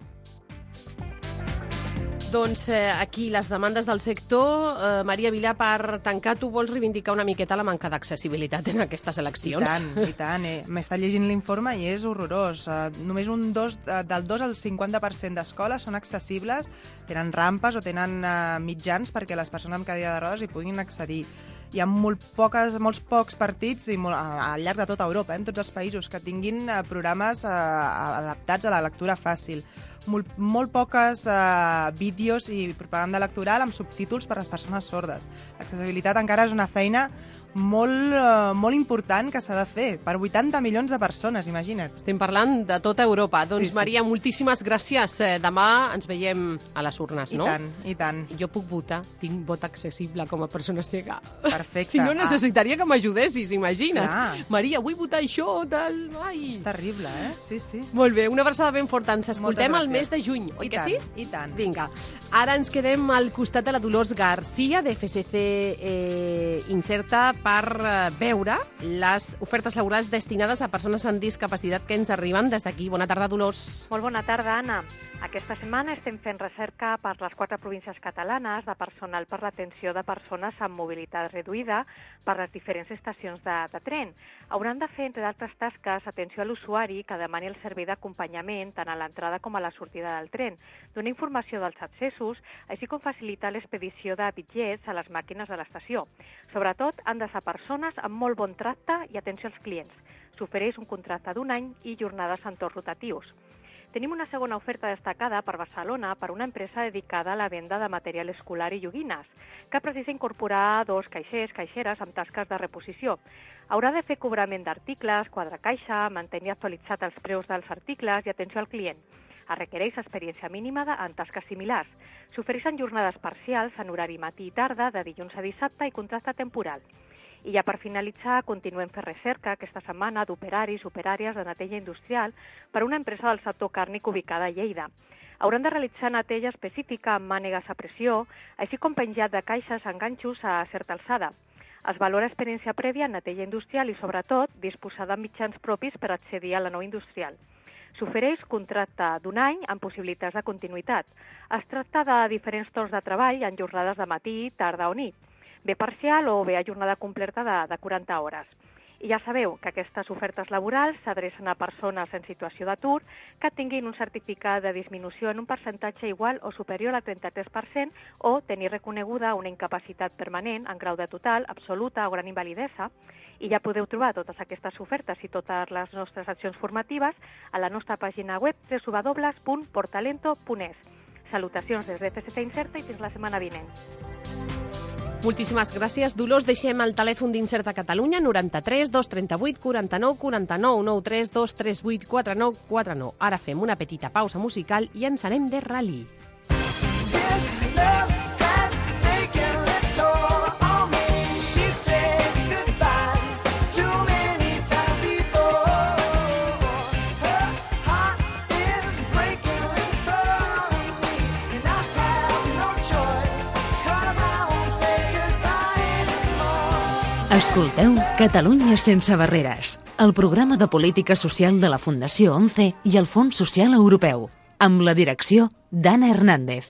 Doncs eh, aquí les demandes del sector. Eh, Maria Vilà, per tancar, tu vols reivindicar una miqueta la manca d'accessibilitat en aquestes eleccions? I tant, i tant. Eh? M'està llegint l'informe i és horrorós. Eh, només un dos, eh, del dos al cinquanta per cent d'escoles són accessibles, tenen rampes o tenen eh, mitjans perquè les persones amb cadira de rodes hi puguin accedir. Hi ha molt poques, molts pocs partits i molt, al llarg de tota Europa, eh, en tots els països, que tinguin eh, programes eh, adaptats a la lectura fàcil. Molt, molt poques eh, vídeos i propaganda electoral amb subtítols per a les persones sordes. L'accessibilitat encara és una feina molt, eh, molt important que s'ha de fer per vuitanta milions de persones, imagina't. Estem parlant de tota Europa. Doncs, sí, sí. Maria, moltíssimes gràcies. Eh, demà ens veiem a les urnes, no? I tant, i tant. Jo puc votar, tinc vot accessible com a persona cega. Perfecte. Perfecte. Si no, Ah. necessitaria que m'ajudessis, imagina't. Clar. Maria, vull votar això, tal... Ai. És terrible, eh? Sí, sí. Molt bé, una abraçada ben forta. Ens escoltem Moltes al mes gràcies. de juny, oi I que tant, sí? I tant. Vinga, ara ens quedem al costat de la Dolors Garcia, de F C C eh, Inserta, per eh, veure les ofertes laborals destinades a persones amb discapacitat que ens arriben des d'aquí. Bona tarda, Dolors. Molt bona tarda, Anna. Aquesta setmana estem fent recerca per les quatre províncies catalanes de personal per l'atenció de persones amb mobilitat reduïda per les diferents estacions de, de tren. Hauran de fer, entre d'altres tasques, atenció a l'usuari que demani el servei d'acompanyament tant a l'entrada com a la sortida del tren, donar informació dels accessos, així com facilitar l'expedició de bitllets a les màquines de l'estació. Sobretot, han de ser persones amb molt bon tracte i atenció als clients. S'ofereix un contracte d'un any i jornades en torns rotatius. Tenim una segona oferta destacada per Barcelona per una empresa dedicada a la venda de material escolar i joguines, que precisa incorporar dos caixers, caixeres amb tasques de reposició. Haurà de fer cobrament d'articles, quadrar caixa, mantenir actualitzats els preus dels articles i atenció al client. Es requereix experiència mínima de, en tasques similars. S'ofereixen jornades parcials en horari matí i tarda, de dilluns a dissabte i contracte temporal. I ja per finalitzar, continuem fent recerca aquesta setmana d'operaris, operàries de neteja industrial per a una empresa del sector càrnic ubicada a Lleida. Hauran de realitzar neteja específica amb mànegues a pressió, així com penjat de caixes en ganxos a certa alçada. Es valora experiència prèvia en neteja industrial i, sobretot, disposar de mitjans propis per accedir a la nova industrial. S'ofereix contracte d'un any amb possibilitats de continuïtat. Es tracta de diferents torns de treball en jornades de matí, tarda o nit, bé parcial o bé a jornada completa de, de quaranta hores. I ja sabeu que aquestes ofertes laborals s'adrecen a persones en situació d'atur que tinguin un certificat de disminució en un percentatge igual o superior al trenta-tres per cent o tenir reconeguda una incapacitat permanent en grau de total, absoluta o gran invalidesa. I ja podeu trobar totes aquestes ofertes i totes les nostres accions formatives a la nostra pàgina web w w w punt portalento punt es. Salutacions des de F C C Inserta i fins la setmana vinent. Moltíssimes gràcies, Dolors. Deixem el telèfon d'Inserta Catalunya, noranta-tres dos trenta-vuit quaranta-nou quaranta-nou, nou tres dos tres vuit quatre nou quatre nou. Ara fem una petita pausa musical i ens anem de rally. Escolteu Catalunya sense barreres, el programa de política social de la Fundació ONCE i el Fons Social Europeu, amb la direcció d'Anna Hernández.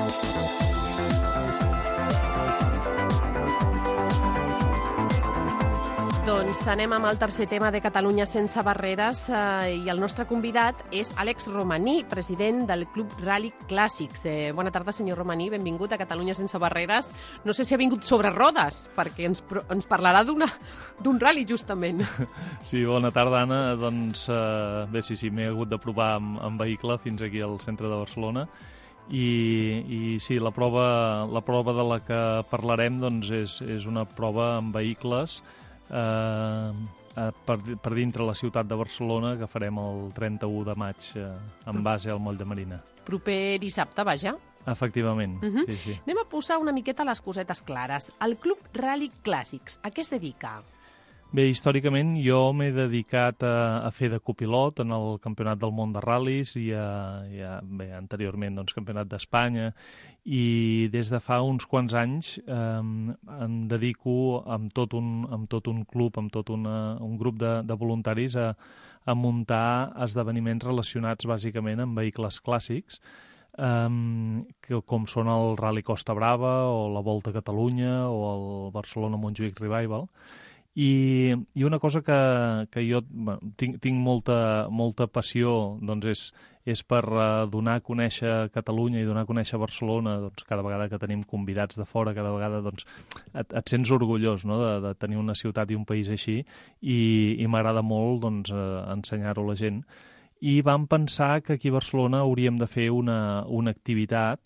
Doncs anem amb el tercer tema de Catalunya sense barreres eh, i el nostre convidat és Àlex Romaní, president del Club Rally Clàssics. Eh, bona tarda, senyor Romaní, benvingut a Catalunya sense barreres. No sé si ha vingut sobre rodes, perquè ens, ens parlarà d'un rally, justament. Sí, bona tarda, Anna. Doncs eh, bé, sí, sí, m'he hagut de provar amb, amb vehicle fins aquí al centre de Barcelona. I, i sí, la prova, la prova de la que parlarem doncs, és, és una prova amb vehicles eh, per, per dintre la ciutat de Barcelona que farem el trenta-u de maig eh, en base al Moll de Marina. Proper dissabte, vaja. Efectivament, uh -huh. sí, sí. Anem a posar una miqueta les cosetes clares. El Club Rally Clàssics, a què es dedica? Bé, històricament jo m'he dedicat a, a fer de copilot en el Campionat del Món de Ral·lis i, a, i a, bé, anteriorment doncs, Campionat d'Espanya, i des de fa uns quants anys eh, em dedico amb tot un, amb tot un club, amb tot una, un grup de, de voluntaris a, a muntar esdeveniments relacionats bàsicament amb vehicles clàssics, Um, que, com són el Rally Costa Brava o la Volta a Catalunya o el Barcelona Montjuïc Revival. I, i una cosa que, que jo bueno, tinc, tinc molta, molta passió doncs és, és per uh, donar a conèixer Catalunya i donar a conèixer Barcelona. Doncs cada vegada que tenim convidats de fora, cada vegada doncs, et, et sents orgullós, no?, de, de tenir una ciutat i un país així, i, i m'agrada molt doncs, uh, ensenyar-ho a la gent. I vam pensar que aquí a Barcelona hauríem de fer una, una activitat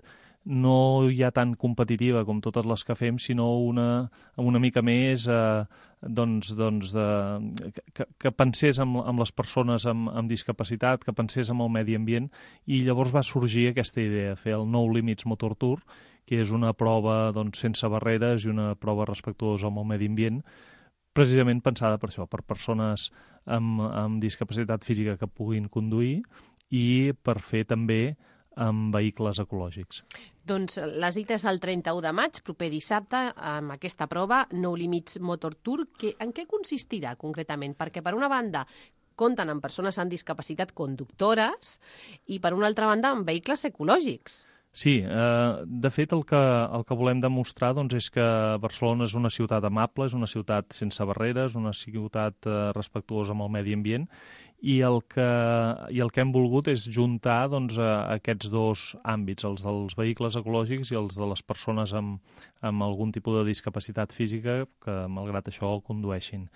no hi ha tan competitiva com totes les que fem, sinó una, una mica més eh, doncs, doncs de, que, que pensés amb, amb les persones amb, amb discapacitat, que pensés amb el medi ambient, i llavors va sorgir aquesta idea, fer el No Limits Motor Tour, que és una prova doncs, sense barreres i una prova respectuosa amb el medi ambient, precisament pensada per això, per persones amb, amb discapacitat física que puguin conduir i per fer també amb vehicles ecològics. Doncs la cita és el trenta-u de maig, proper dissabte, amb aquesta prova, No Limits Motor Tour. Que, en què consistirà concretament? Perquè, per una banda, compten amb persones amb discapacitat conductores i, per una altra banda, amb vehicles ecològics. Sí, eh, de fet el que, el que volem demostrar doncs, és que Barcelona és una ciutat amable, és una ciutat sense barreres, una ciutat eh, respectuosa amb el medi ambient, i el que, i el que hem volgut és juntar doncs, aquests dos àmbits, els dels vehicles ecològics i els de les persones amb, amb algun tipus de discapacitat física que, malgrat això, condueixin.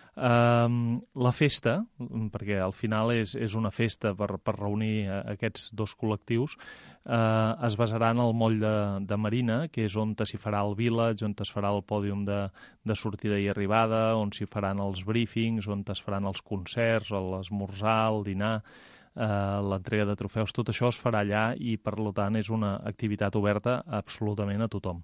Uh, la festa, perquè al final és, és una festa per, per reunir aquests dos col·lectius, uh, es basarà en el moll de, de Marina, que és on s'hi farà el village, on es farà el pòdium de, de sortida i arribada, on s'hi faran els briefings, on es faran els concerts, l'esmorzar, el dinar, uh, l'entrega de trofeus. Tot això es farà allà i, per tant, és una activitat oberta absolutament a tothom.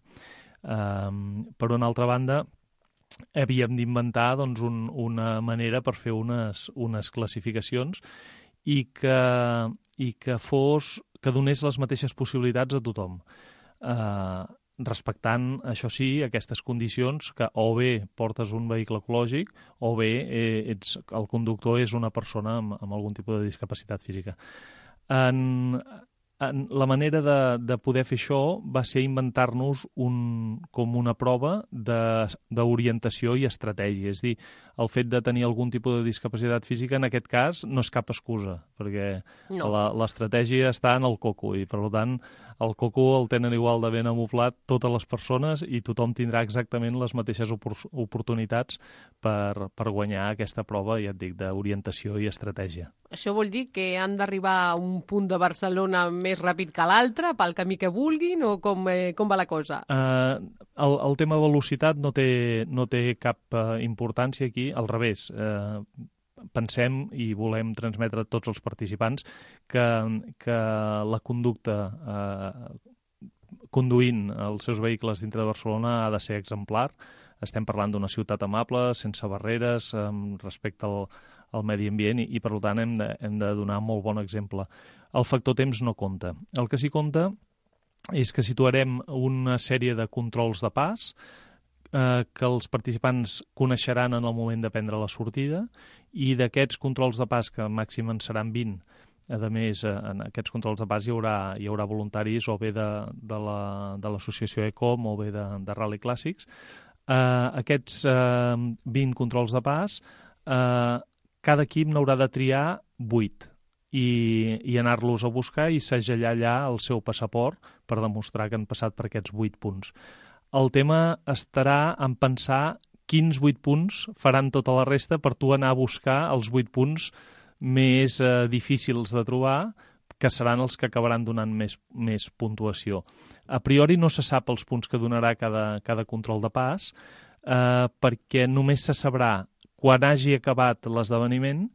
Uh, per una altra banda, havíem d'inventar doncs, un, una manera per fer unes, unes classificacions i que, i que fos que donés les mateixes possibilitats a tothom. Eh, respectant, això sí, aquestes condicions que o bé portes un vehicle ecològic o bé eh, ets, el conductor és una persona amb, amb algun tipus de discapacitat física. En, en la manera de, de poder fer això va ser inventar-nos un, com una prova d'orientació i estratègia. És a dir, el fet de tenir algun tipus de discapacitat física, en aquest cas, no és cap excusa, perquè no. L'estratègia està en el coco i, per tant, el coco el tenen igual de ben amoflat totes les persones i tothom tindrà exactament les mateixes opor oportunitats per, per guanyar aquesta prova, ja et dic, d'orientació i estratègia. Això vol dir que han d'arribar a un punt de Barcelona més ràpid que l'altre, pel camí que vulguin, o com, eh, com va la cosa? Uh, el, el tema velocitat no té, no té cap uh, importància aquí, al revés. Uh, pensem i volem transmetre a tots els participants que, que la conducta eh, conduint els seus vehicles dintre de Barcelona ha de ser exemplar. Estem parlant d'una ciutat amable, sense barreres, eh, respecte al, al medi ambient i, i per tant hem de, hem de donar molt bon exemple. El factor temps no compta. El que sí compta és que situarem una sèrie de controls de pas eh, que els participants coneixeran en el moment de prendre la sortida, i d'aquests controls de pas, que màxim en seran vint, a més, en aquests controls de pas hi haurà, hi haurà voluntaris o bé de, de l'associació la, de ECOM o bé de, de Rally Clàssics. Eh, aquests eh, vint controls de pas, eh, cada equip n'haurà de triar vuit i, i anar-los a buscar i segellar allà el seu passaport per demostrar que han passat per aquests vuit punts. El tema estarà en pensar quins vuit punts faran tota la resta per tu anar a buscar els vuit punts més eh, difícils de trobar, que seran els que acabaran donant més, més puntuació. A priori no se sap els punts que donarà cada, cada control de pas, eh, perquè només se sabrà quan hagi acabat l'esdeveniment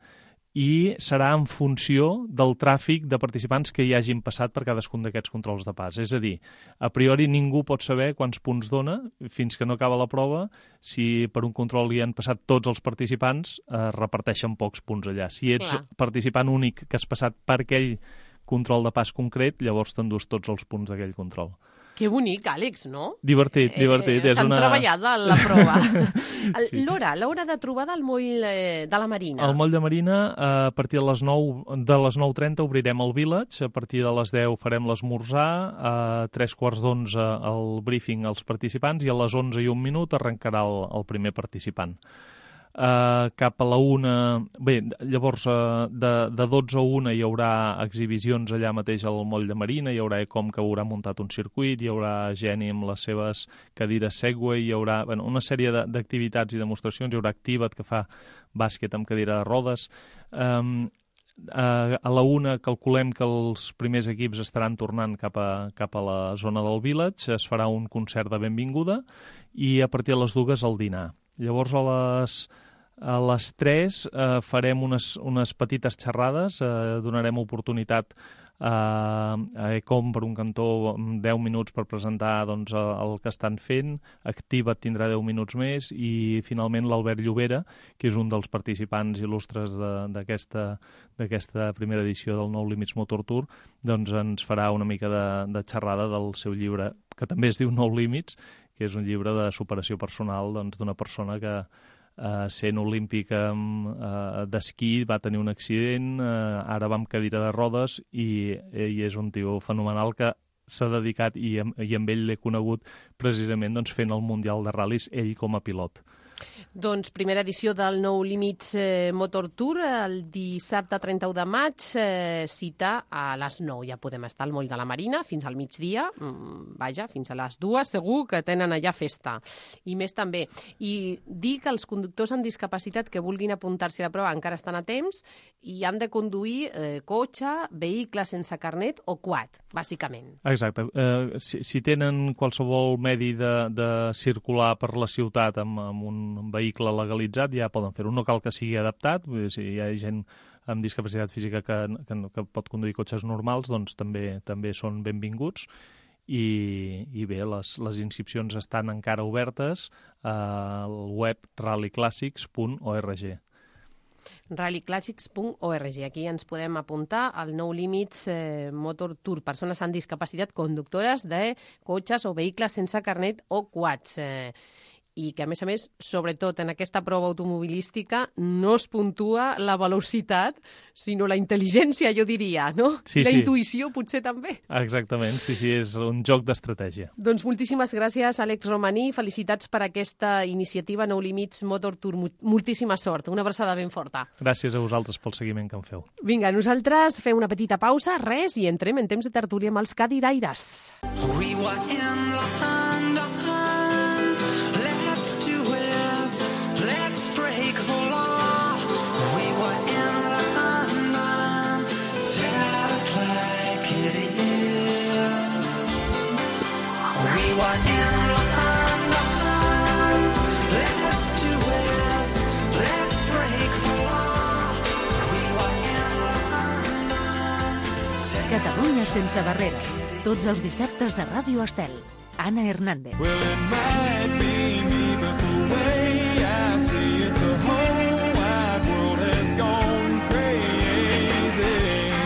i serà en funció del tràfic de participants que hi hagin passat per cadascun d'aquests controls de pas. És a dir, a priori ningú pot saber quants punts dona fins que no acaba la prova. Si per un control hi han passat tots els participants, es reparteixen pocs punts allà. Si ets Clar. participant únic que has passat per aquell control de pas concret, llavors t'endús tots els punts d'aquell control. Que bonic, Àlex, no? Divertit, divertit. Eh, S'han una... treballat a la prova. Sí. L'hora, l'hora de trobada al moll eh, de la Marina. Al moll de Marina, a partir de les nou de les nou trenta obrirem el village, a partir de les deu farem l'esmorzar, a tres quarts d'onze el briefing als participants i a les onze i un minut arrencarà el, el primer participant. Uh, cap a la una... Bé, llavors uh, de, de dotze a una hi haurà exhibicions allà mateix al moll de Marina, hi haurà com que haurà muntat un circuit, hi haurà Geni amb les seves cadires Segway, hi haurà bueno, una sèrie d'activitats i demostracions, hi haurà Activa't, que fa bàsquet amb cadira de rodes. Um, a la una calculem que els primers equips estaran tornant cap a, cap a la zona del Village, es farà un concert de benvinguda i a partir de les dues el dinar. Llavors a les, a les tres eh, farem unes, unes petites xerrades, eh, donarem oportunitat a, a Ecom per un cantó deu minuts per presentar doncs, el que estan fent, Activa't tindrà deu minuts més i finalment l'Albert Llobera, que és un dels participants il·lustres d'aquesta d'aquesta primera edició del Nou Límits Motor Tour, doncs ens farà una mica de, de xerrada del seu llibre, que també es diu Nou Límits, que és un llibre de superació personal doncs, d'una persona que Uh, sent olímpic um, uh, d'esquí va tenir un accident, uh, ara va amb cadira de rodes i, i és un tio fenomenal que s'ha dedicat i, i amb ell l'he conegut precisament doncs, fent el Mundial de Ral·lis ell com a pilot. Doncs primera edició del Nou Límits eh, Motor Tour, el dissabte trenta-u de maig, eh, cita a les nou. Ja podem estar al Moll de la Marina fins al migdia, mm, vaja, fins a les dues, segur que tenen allà festa. I més també. I dir que els conductors amb discapacitat que vulguin apuntar-se a la prova encara estan a temps i han de conduir eh, cotxe, vehicle sense carnet o quad, bàsicament. Exacte. Eh, si, si tenen qualsevol medi de, de circular per la ciutat amb, amb un un vehicle legalitzat, ja poden fer-ho. No cal que sigui adaptat, si hi ha gent amb discapacitat física que, que, que pot conduir cotxes normals, doncs també també són benvinguts. I, i bé, les, les inscripcions estan encara obertes al web rally classics punt org. rally classics punt org. Aquí ens podem apuntar al Nou Límits eh, Motor Tour, persones amb discapacitat conductores de cotxes o vehicles sense carnet o quads. Eh, i que, a més a més, sobretot en aquesta prova automobilística, no es puntua la velocitat, sinó la intel·ligència, jo diria, no? Sí, la sí. intuïció, potser, també. Exactament, sí, sí, és un joc d'estratègia. Doncs moltíssimes gràcies, Àlex Romaní. Felicitats per aquesta iniciativa Nou Límits Motor Tour. Moltíssima sort. Una abraçada ben forta. Gràcies a vosaltres pel seguiment que em feu. Vinga, nosaltres fem una petita pausa, res, i entrem en temps de tertúlia amb els cadiraires. We were in the hand of hand. Let's do it. Let's break the law. We were in the hand of hand. Tell it like it is. We were in the hand of hand. Let's do it. Let's break the law. We were in the hand of hand. Catalunya sense barreres. Tots els dissabtes a Ràdio Estel. Anna Hernández. Well, it might be me, but the way I see it, the whole wide world has gone crazy.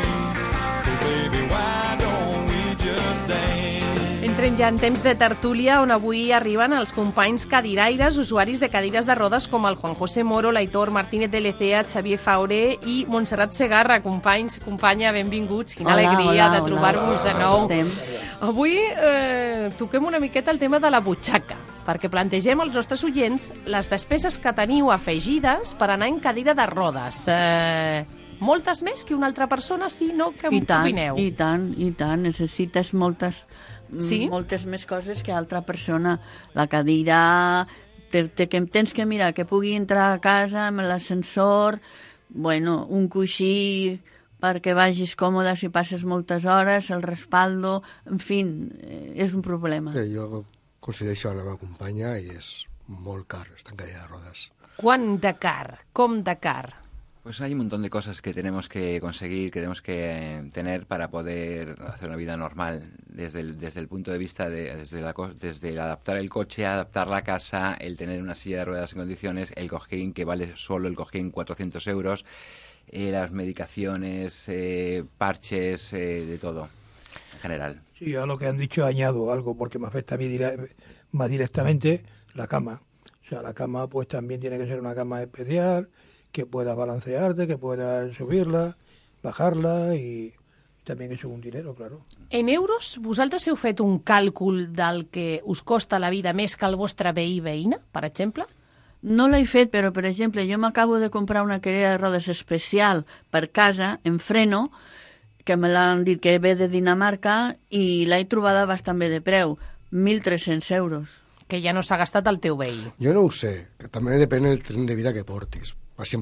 So baby, why don't we just dance? Entrem ja en temps de tertúlia, on avui arriben els companys cadiraires, usuaris de cadires de rodes com el Juan José Moro, l'Aitor Martínez de Lecea, Xavier Fauré i Montserrat Segarra. Companys, companya, benvinguts. Quina Hola, alegria hola, de trobar-vos hola. de nou. Estem. Avui eh, toquem una miqueta el tema de la butxaca, perquè plantegem als nostres oients les despeses que teniu afegides per anar en cadira de rodes. Eh, moltes més que una altra persona, sí, no? Que I tant, opineu? i tant, i tant. Necessites moltes, Sí? moltes més coses que altra persona. La cadira, te, te, que tens que mirar que pugui entrar a casa amb l'ascensor, bueno, un coixí perquè vagis còmode si passes moltes hores, el respaldo, en fi, eh, és un problema. Sí, jo coincideixo amb la meva companya i és molt car estar en cadira de rodes. Quan de car? Com de car? Pues hay un montón de cosas que tenemos que conseguir, que tenemos que tener para poder hacer una vida normal, desde el, desde el punto de vista de desde, la, desde el adaptar el coche, adaptar la casa, el tener una silla de ruedas en condiciones, el cojín, que vale solo el cojín cuatrocientos euros, eh, las medicaciones, eh, parches, eh, de todo, en general. Sí, a lo que han dicho añado algo, porque me afecta a mí dire- más directamente la cama. O sea, la cama pues también tiene que ser una cama especial, que pueda balancearte, que pueda subirla, bajarla i també és un dinero, claro. En euros, vosaltres heu fet un càlcul del que us costa la vida més que el vostre veí veïna, per exemple? No l'he fet, però, per exemple, jo m'acabo de comprar una cadira de rodes especial per casa, en freno, que me l'han dit que ve de Dinamarca i l'he trobada bastant bé de preu, mil tres-cents euros. Que ja no s'ha gastat el teu veí. Jo no ho sé, que també depèn del tren de vida que portis. Per exemple,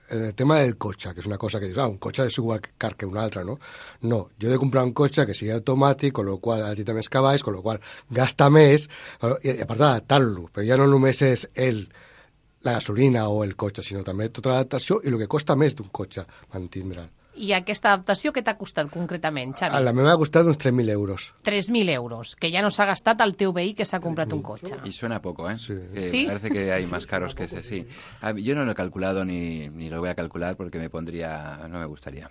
el tema del cotxe, que és una cosa que dius, ah, un cotxe és igual car que un altre, no? No, jo he de comprar un cotxe que sigui automàtic, con lo qual ha de més cavalls, con lo qual gasta més, i a part d'adaptar-lo, però ja no només és el, la gasolina o el cotxe, sinó també tota l'adaptació i el que costa més d'un cotxe mantindre'l. I aquesta adaptació què t'ha costat concretament, Xavi? A la meva ha costat uns tres mil euros. tres mil euros, que ja no s'ha gastat el teu veí que s'ha comprat un cotxe. Y suena poco, ¿eh? Sí. Que ¿Sí? Parece que hay más caros que ese, sí. A mí- Yo no lo he calculado ni, ni lo voy a calcular porque me pondría... no me gustaría.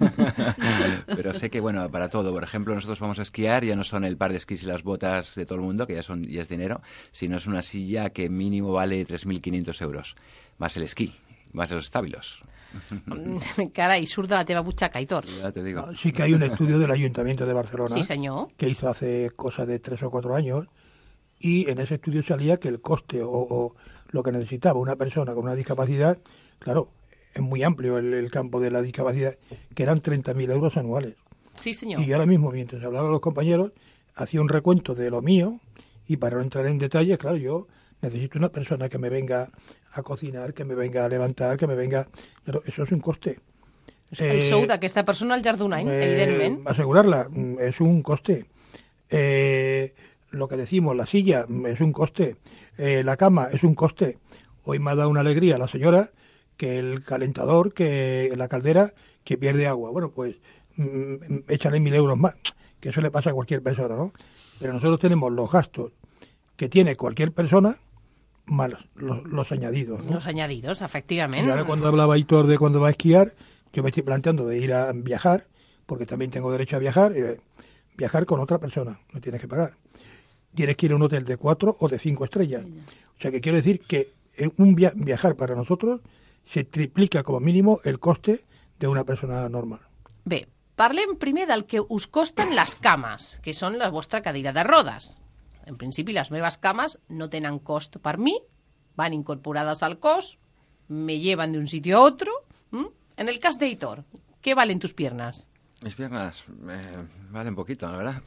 Pero sé que, bueno, para todo. Por ejemplo, nosotros vamos a esquiar, ya no son el par de esquís y las botas de todo el mundo, que ya son ya es dinero, sino es una silla que mínimo vale tres mil quinientos euros. Más el esquí, más los estábilos. Carai, surt de la teva butxaca, Aitor. Ya te digo. Sí que hay un estudio del Ayuntamiento de Barcelona Sí, señor. que hizo hace cosa de tres o cuatro años y en ese estudio salía que el coste o, o lo que necesitaba una persona con una discapacidad, claro, es muy amplio el, el campo de la discapacidad, que eran treinta mil euros anuales. Sí, señor. Y yo ahora mismo, mientras hablaban los compañeros, hacía un recuento de lo mío y para no entrar en detalles, claro, yo necesito una persona que me venga a cocinar, que me venga a levantar, que me venga... Claro, eso es un coste. El Eh, sou d'aquesta persona al llarg d'un any, eh, evidentment. Asegurarla mm, es un coste. Eh, lo que decimos, la silla mm, es un coste. Eh, la cama es un coste. Hoy me ha dado una alegría la señora que el calentador, que la caldera, que pierde agua. Bueno, pues mm, échale mil euros más, que eso le pasa a cualquier persona, ¿no? Pero nosotros tenemos los gastos que tiene cualquier persona más los, los añadidos, ¿no? Los añadidos, efectivament. Y ahora cuando hablaba Hitor de cuando va a esquiar, yo me estoy planteando de ir a viajar, porque también tengo derecho a viajar, eh, viajar con otra persona, no tienes que pagar. Tienes que ir a un hotel de cuatro o de cinco estrellas. O sea que quiero decir que en un via- viajar para nosotros se triplica como mínimo el coste de una persona normal. Bé, parlem primer del que us costen les cames, que són la vostra cadira de rodes. En principi, les meves cames no tenen cost per mi, van incorporades al cos, me llevan de un sitio a otro. ¿m? En el cas de Hitor, ¿qué valen tus piernas? Mis piernas eh, valen poquito, la verdad.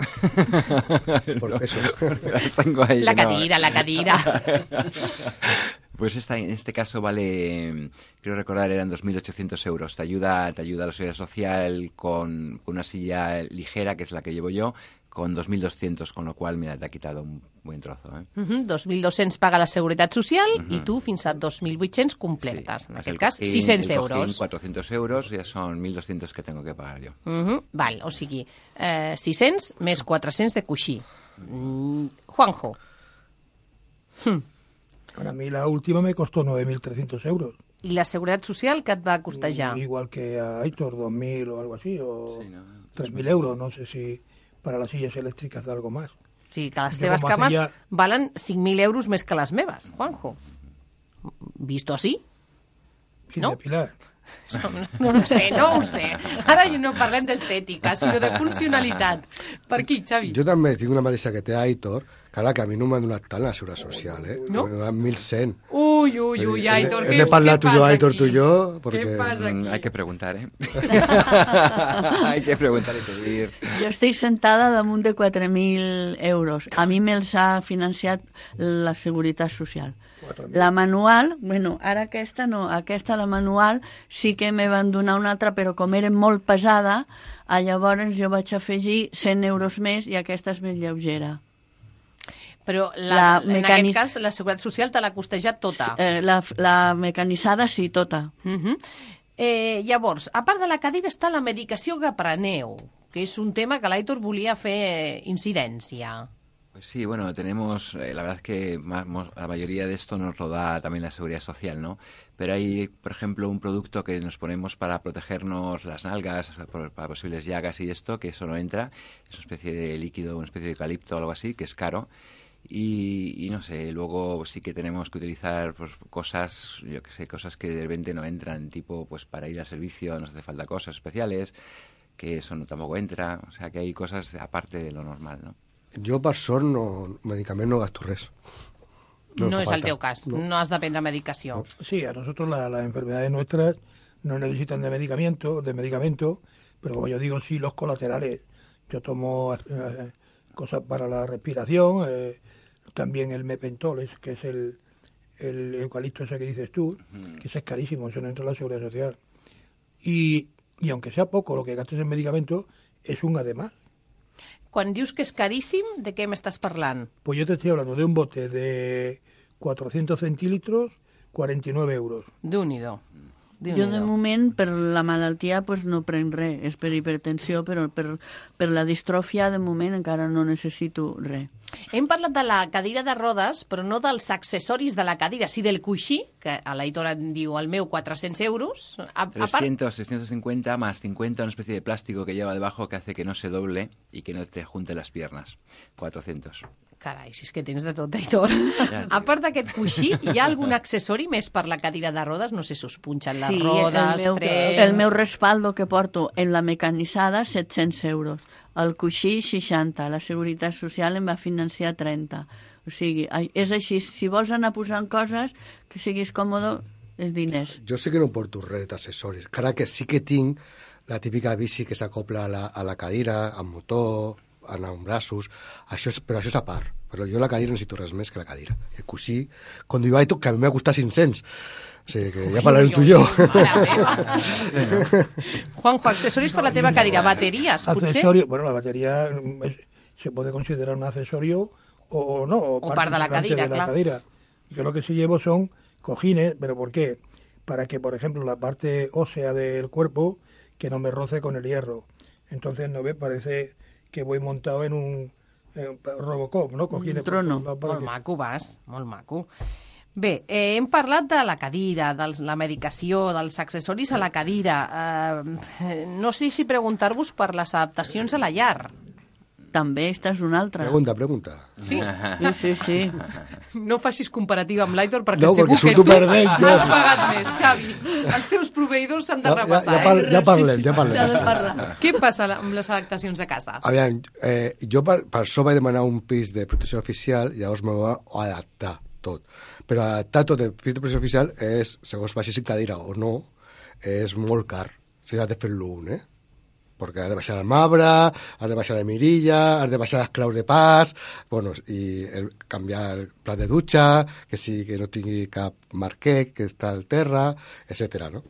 Por peso. Porque las tengo ahí La que no- cadira, la cadira. Pues esta, en este caso vale, creo recordar, eran dos mil ochocientos euros. Te ayuda, te ayuda la seguridad social con, con una silla ligera, que es la que llevo yo, con dos mil doscientos, con lo cual, mira, te ha quitado un buen trozo. ¿eh? Uh -huh, dos mil dos-cents paga la Seguretat Social i tu fins a dos mil vuit-cents completes. En Más aquest el cas, cojín, sis-cents el cojín, euros. cuatrocientos euros, ya son mil doscientos que tengo que pagar yo. Uh -huh, val, o sigui, eh, sis-cents més quatre-cents de coixí. Mm, Juanjo. Hm. A mí la última me costó nueve mil trescientos euros. I la Seguretat Social que et va costejar? Igual que a Aitor, dos mil o algo así, o tres mil euros, no sé si para las sillas eléctricas da algo más. O sigui, que les Jo, teves com cames hacía- valen cinc mil euros més que les meves, Juanjo. Visto así? Sin No? depilar. No ho sé, no ho sé. Ara no parlem d'estètica, sinó de funcionalitat. Per aquí, Xavi? Jo també tinc una mateixa que té Aitor, clar, que a mi no m'ha donat tant la seguretat social, eh? No? M'ha donat mil cent. Ui, ui, ui, Aitor, Hem què, de parlar què tu i jo, passa Aitor, aquí? tu i jo, porque... Què passa Mm, aquí? hay que preguntar, ¿eh? Hay que preguntar y pedir. Jo estic sentada damunt de quatre mil euros. A mi me'ls ha financiat la Seguretat Social. La manual, bueno, ara aquesta no, aquesta la manual sí que me van donar una altra, però com era molt pesada, a llavors jo vaig afegir cent euros més i aquesta és més lleugera. Però la, La en mecani- aquest cas la Seguretat Social te l'ha costejat tota. Eh, la, la mecanitzada sí, tota. Uh -huh. eh, llavors, a part de la cadira està la medicació que preneu, que és un tema que l'Aitor volia fer incidència. Pues sí, bueno, tenemos, eh, la verdad es que ma- mos- la mayoría de esto nos lo da también la seguridad social, ¿no? Pero hay, por ejemplo, un producto que nos ponemos para protegernos las nalgas, o sea, por- para posibles llagas y esto, que eso no entra, es una especie de líquido, una especie de eucalipto o algo así, que es caro. Y, y no sé, luego sí que tenemos que utilizar pues, cosas, yo que sé, cosas que de repente no entran, tipo, pues para ir al servicio nos hace falta cosas especiales, que eso no tampoco entra, o sea que hay cosas aparte de lo normal, ¿no? Jo, per sort, no, medicament no gasto res. No, em fa és el falta. teu cas, no, no has de prendre medicació. Sí, a nosotros la- las enfermedades nuestras no necesitan de medicamento, de medicamento, pero como yo digo, sí, los colaterales. Yo tomo eh, cosas para la respiración, eh, también el mepentol, es- que es el, el eucalipto ese que dices tú, que ese es carísimo, eso no entra en la seguridad social. Y, y aunque sea poco lo que gastes en medicamentos, es un además. Quan dius que és caríssim, de què m'estàs parlant? Pues yo te estoy hablando de un bote de cuatrocientos centilitros, cuarenta y nueve euros. Déu-n'hi-do. Jo, de moment, per la malaltia, pues, no prenc res. És per hipertensió, però per, per la distròfia, de moment, encara no necessito res. Hem parlat de la cadira de rodes, però no dels accessoris de la cadira, sí del coixí, que a l'Aitor em diu el meu quatre-cents euros. A, trescientos, trescientos cincuenta más cincuenta, una especie de plástico que lleva debajo que hace que no se doble y que no te junte las piernas. cuatrocientos. Carai, si és que tens de tot, Aitor. Ja, a part d'aquest coixí, hi ha algun accessori més per la cadira de rodes? No sé si us punxen les sí, rodes, el meu, frens... el meu respaldo que porto en la mecanitzada, set-cents euros. El coixí, seixanta. La Seguretat Social em va financiar trenta. O sigui, és així. Si vols anar posant coses que siguis còmode, és diners. Jo sí que no porto res d'accessoris. Encara que sí que tinc la típica bici que s'acopla a, la, a la cadira, amb motor, anar amb braços, això és, però això és a part. Però jo la cadira necessito res més que la cadira. El coixí, quan diu, ai, que a mi m'ha costat cinc-cents. O sigui, que ja parlarem tu i jo. Juanjo, accessoris per la teva cadira. Bateries, potser? Accesorio, bueno, la batería es, se puede considerar un accesorio o, o no. O, o parte, part de la cadira, de la claro. cadira. Yo lo que sí llevo son cojines, pero ¿por qué? Para que, por ejemplo, la parte ósea del cuerpo, que no me roce con el hierro. Entonces, ¿no ves? Parece que voy montado en un, en un Robocop, ¿no? Cojines un trono. Molt que... maco vas, molt maco. Bé, eh, hem parlat de la cadira, de la medicació, dels accessoris a la cadira. Eh, no sé si preguntar-vos per les adaptacions a la llar. També, esta és una altra. Pregunta, pregunta. Sí? Sí, sí, sí. No facis comparativa amb l'Aitor perquè no, segur perquè que tu perdent, jo. has pagat més, Xavi. Els teus proveïdors s'han de ja, repassar, ja, ja, par eh? ja parlem, ja parlem. Què passa amb les adaptacions a casa? Aviam, eh, jo per, per això vaig demanar un pis de protecció oficial i llavors m'ho va adaptar tot. Però adaptar tot el pis de protecció oficial és, segons vagis en cadira o no, és molt car. O sigui, has de fer-lo un, eh? Perquè has de baixar el marbre, has de baixar la mirilla, has de baixar les claus de pas, bueno, i el, canviar el plat de dutxa, que sí, que no tingui cap marquet, que està al terra, etcétera, ¿no?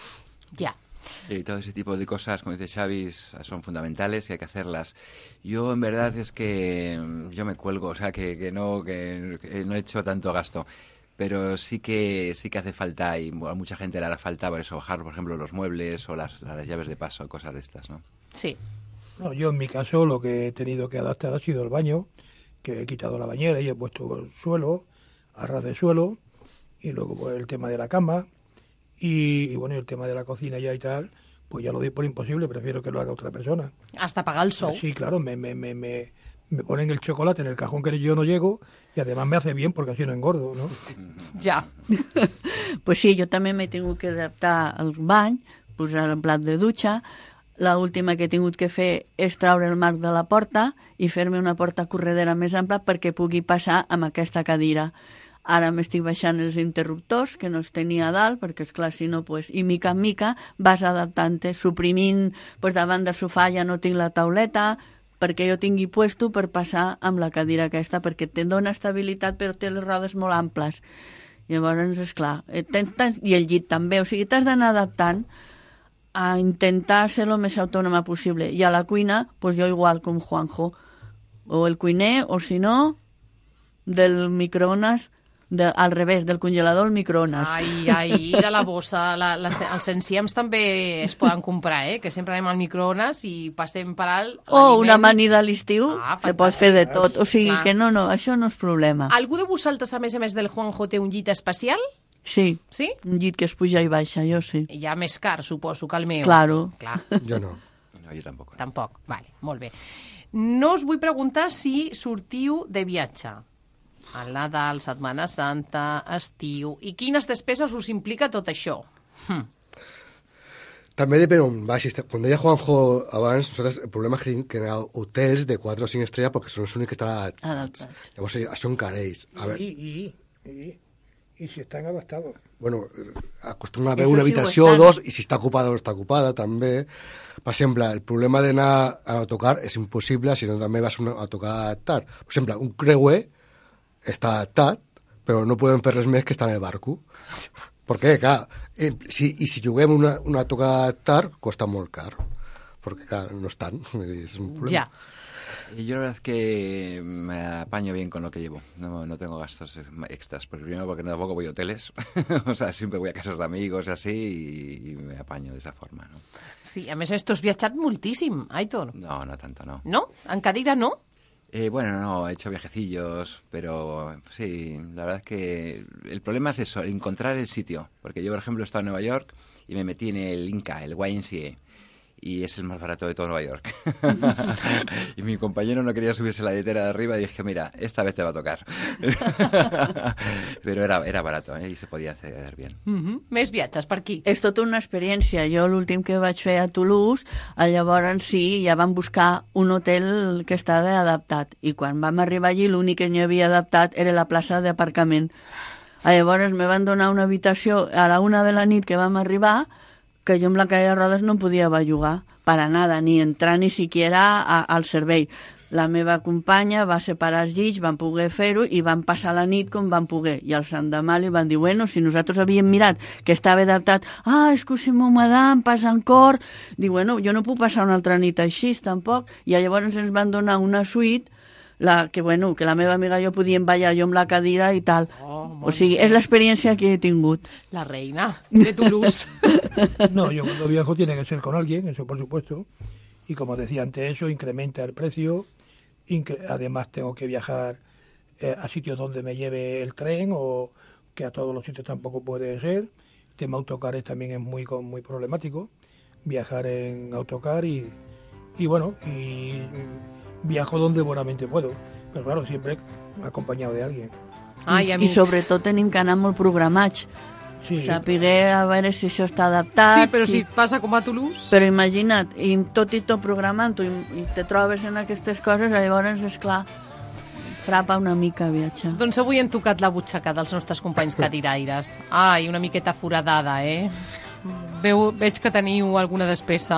Ya. Y todo ese tipo de cosas, como dice Xavi, son fundamentales y hay que hacerlas. Yo, en verdad, es que yo me cuelgo, o sea, que, que, no, que, que no he hecho tanto gasto. Pero sí que sí que hace falta, y a mucha gente le hará falta por eso, bajar, por ejemplo, los muebles o las, las llaves de paso, cosas de estas, ¿no? Sí. No, yo en mi caso lo que he tenido que adaptar ha sido el baño, que he quitado la bañera y he puesto el suelo, a ras de suelo, y luego pues, el tema de la cama, y, y bueno, el tema de la cocina ya y tal, pues ya lo doy por imposible, prefiero que lo haga otra persona. Hasta pagar el sou. Sí, claro, me... me, me, me me ponen el chocolate en el cajón que yo no llego y además me hace bien porque así no engordo, ¿no? Ja. Pues sí, jo també m'he tingut que adaptar al bany, posar el plat de dutxa. L'última que he tingut que fer és traure el marc de la porta i fer-me una porta corredera més ampla perquè pugui passar amb aquesta cadira. Ara m'estic baixant els interruptors, que no els tenia a dalt, perquè, esclar, si no, pues, i mica en mica vas adaptant-te, suprimint, pues, davant del sofà ja no tinc la tauleta, perquè jo tingui puesto per passar amb la cadira aquesta, perquè te dona estabilitat però té les rodes molt amples. Llavors, esclar, tens, tens, i el llit també, o sigui, t'has d'anar adaptant a intentar ser el més autònoma possible. I a la cuina, pues jo igual com Juanjo, o el cuiner, o si no, del microones, de, al revés, del congelador al microones. Ai, ai, de la bossa. La, la, els enciems també es poden comprar, eh? Que sempre anem al microones i passem per alt l'aliment. O una amanida a l'estiu, ah, se pot fer de tot. O sigui ah. que no, no, això no és problema. Algú de vosaltres, a més a més del Juanjo, té un llit especial? Sí, sí? Un llit que es puja i baixa, jo sí. Ja més car, suposo, que el meu. Claro. Clar. Jo no. No, jo tampoc. Tampoc, vale, molt bé. No us vull preguntar si sortiu de viatge. El Nadal, Setmana Santa, estiu... I quines despeses us implica tot això? Hm. També depèn on vagis. Quan deia Juanjo abans, nosaltres el problema és que hi ha hotels de quatre o cinc estrelles perquè són els únics que estan adaptats. Llavors, això encareix. A ver... I, i, i, i si estan adaptados. Bueno, acostuma a haver una habitació o dos, i si està ocupada o no està ocupada, també. Per exemple, el problema d'anar a autocar és impossible si no també vas a autocar adaptat. Per exemple, un creuer està adaptat, però no podem fer res més que estar en el barco. Perquè, clar, eh, si, i si juguem una, una tocada tard, costa molt car, perquè, clar, no estan, és un problema. Ya. Y yo la verdad es que me apaño bien con lo que llevo. No, no tengo gastos extras. Porque primero porque tampoco voy a hoteles. O sea, siempre voy a casas de amigos y así y, y me apaño de esa forma, ¿no? Sí, a més, esto has viatjat moltíssim, Aitor. No, no tanto, no. ¿No? ¿En cadira no? Eh, bueno, no, he hecho viajecillos, pero sí, la verdad es que el problema es eso, encontrar el sitio. Porque yo, por ejemplo, he estado en Nueva York y me metí en el Inca, el Y M C A. Y es el más barato de todo Nueva York. Y mi compañero no quería subirse la billetera de arriba y dije, mira, esta vez te va a tocar. Però era, era barato, eh? I se podia hacer bien. Mm-hmm. Més viatges per aquí. És tota una experiència. Jo l'últim que vaig fer a Toulouse, llavors sí, ja vam buscar un hotel que estava adaptat. I quan vam arribar allí, l'únic que n'hi havia adaptat era la plaça d'aparcament. Llavors me van donar una habitació a la una de la nit que vam arribar, que jo amb la cadira de rodes no em podia bellugar, per a nada, ni entrar ni siquiera a, al servei. La meva companya va separar els llits, van poder fer-ho i van passar la nit com van poder. I al l'endemà li van dir, bueno, si nosaltres havíem mirat que estava adaptat, ah, excusez-moi, madame, pas encore. Diu, bueno, jo no puc passar una altra nit així, tampoc. I llavors ens van donar una suite la, que, bueno, que la meva amiga i jo podíem ballar jo amb la cadira i tal. Oh, o sigui, és l'experiència que he tingut. La reina de Toulouse. No, yo cuando viajo tiene que ser con alguien, eso por supuesto. Y como decía antes, eso incrementa el precio. Incre- además tengo que viajar eh, a sitios donde me lleve el tren o que a todos los sitios tampoco puede ser. El tema autocares también es muy, muy problemático. Viajar en autocar y, y bueno, y viajo donde buenamente puedo, però claro, sempre acompanyado de alguien. Ai, I, I sobretot tenim que anar molt programats. Sí. Sapiguer a veure si això està adaptat. Sí, però si, si passa com a Toulouse... Però imagina't, i tot i tot programant-ho, i, i te trobes en aquestes coses, llavors, esclar, frapa una mica viatjar. Doncs avui hem tocat la butxaca dels nostres companys cadiraires. Ai, una miqueta foradada, eh? Veu, veig que teniu alguna despesa.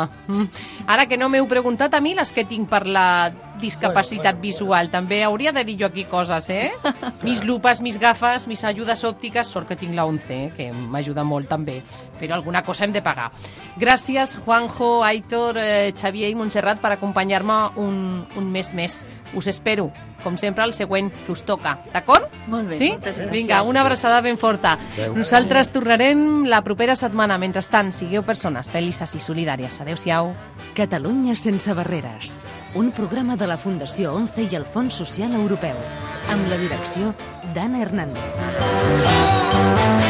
Ara que no m'heu preguntat a mi les que tinc per la discapacitat bueno, bueno, visual, també hauria de dir jo aquí coses, eh? Mis lupes, mis gafes, mis ajudes òptiques, sort que tinc la once, eh? Que m'ajuda molt també, però alguna cosa hem de pagar. Gràcies, Juanjo, Aitor, eh, Xavier i Montserrat, per acompanyar-me un, un mes més. Us espero, com sempre, el següent que us toca, d'acord? Molt bé. Sí? Vinga, una abraçada ben forta. Adeu. Nosaltres tornarem la propera setmana. Mentrestant, sigueu persones felices i solidàries. Adéu-siau. Catalunya sense barreres. Un programa de la Fundació ONCE i el Fons Social Europeu. Amb la direcció d'Anna Hernández.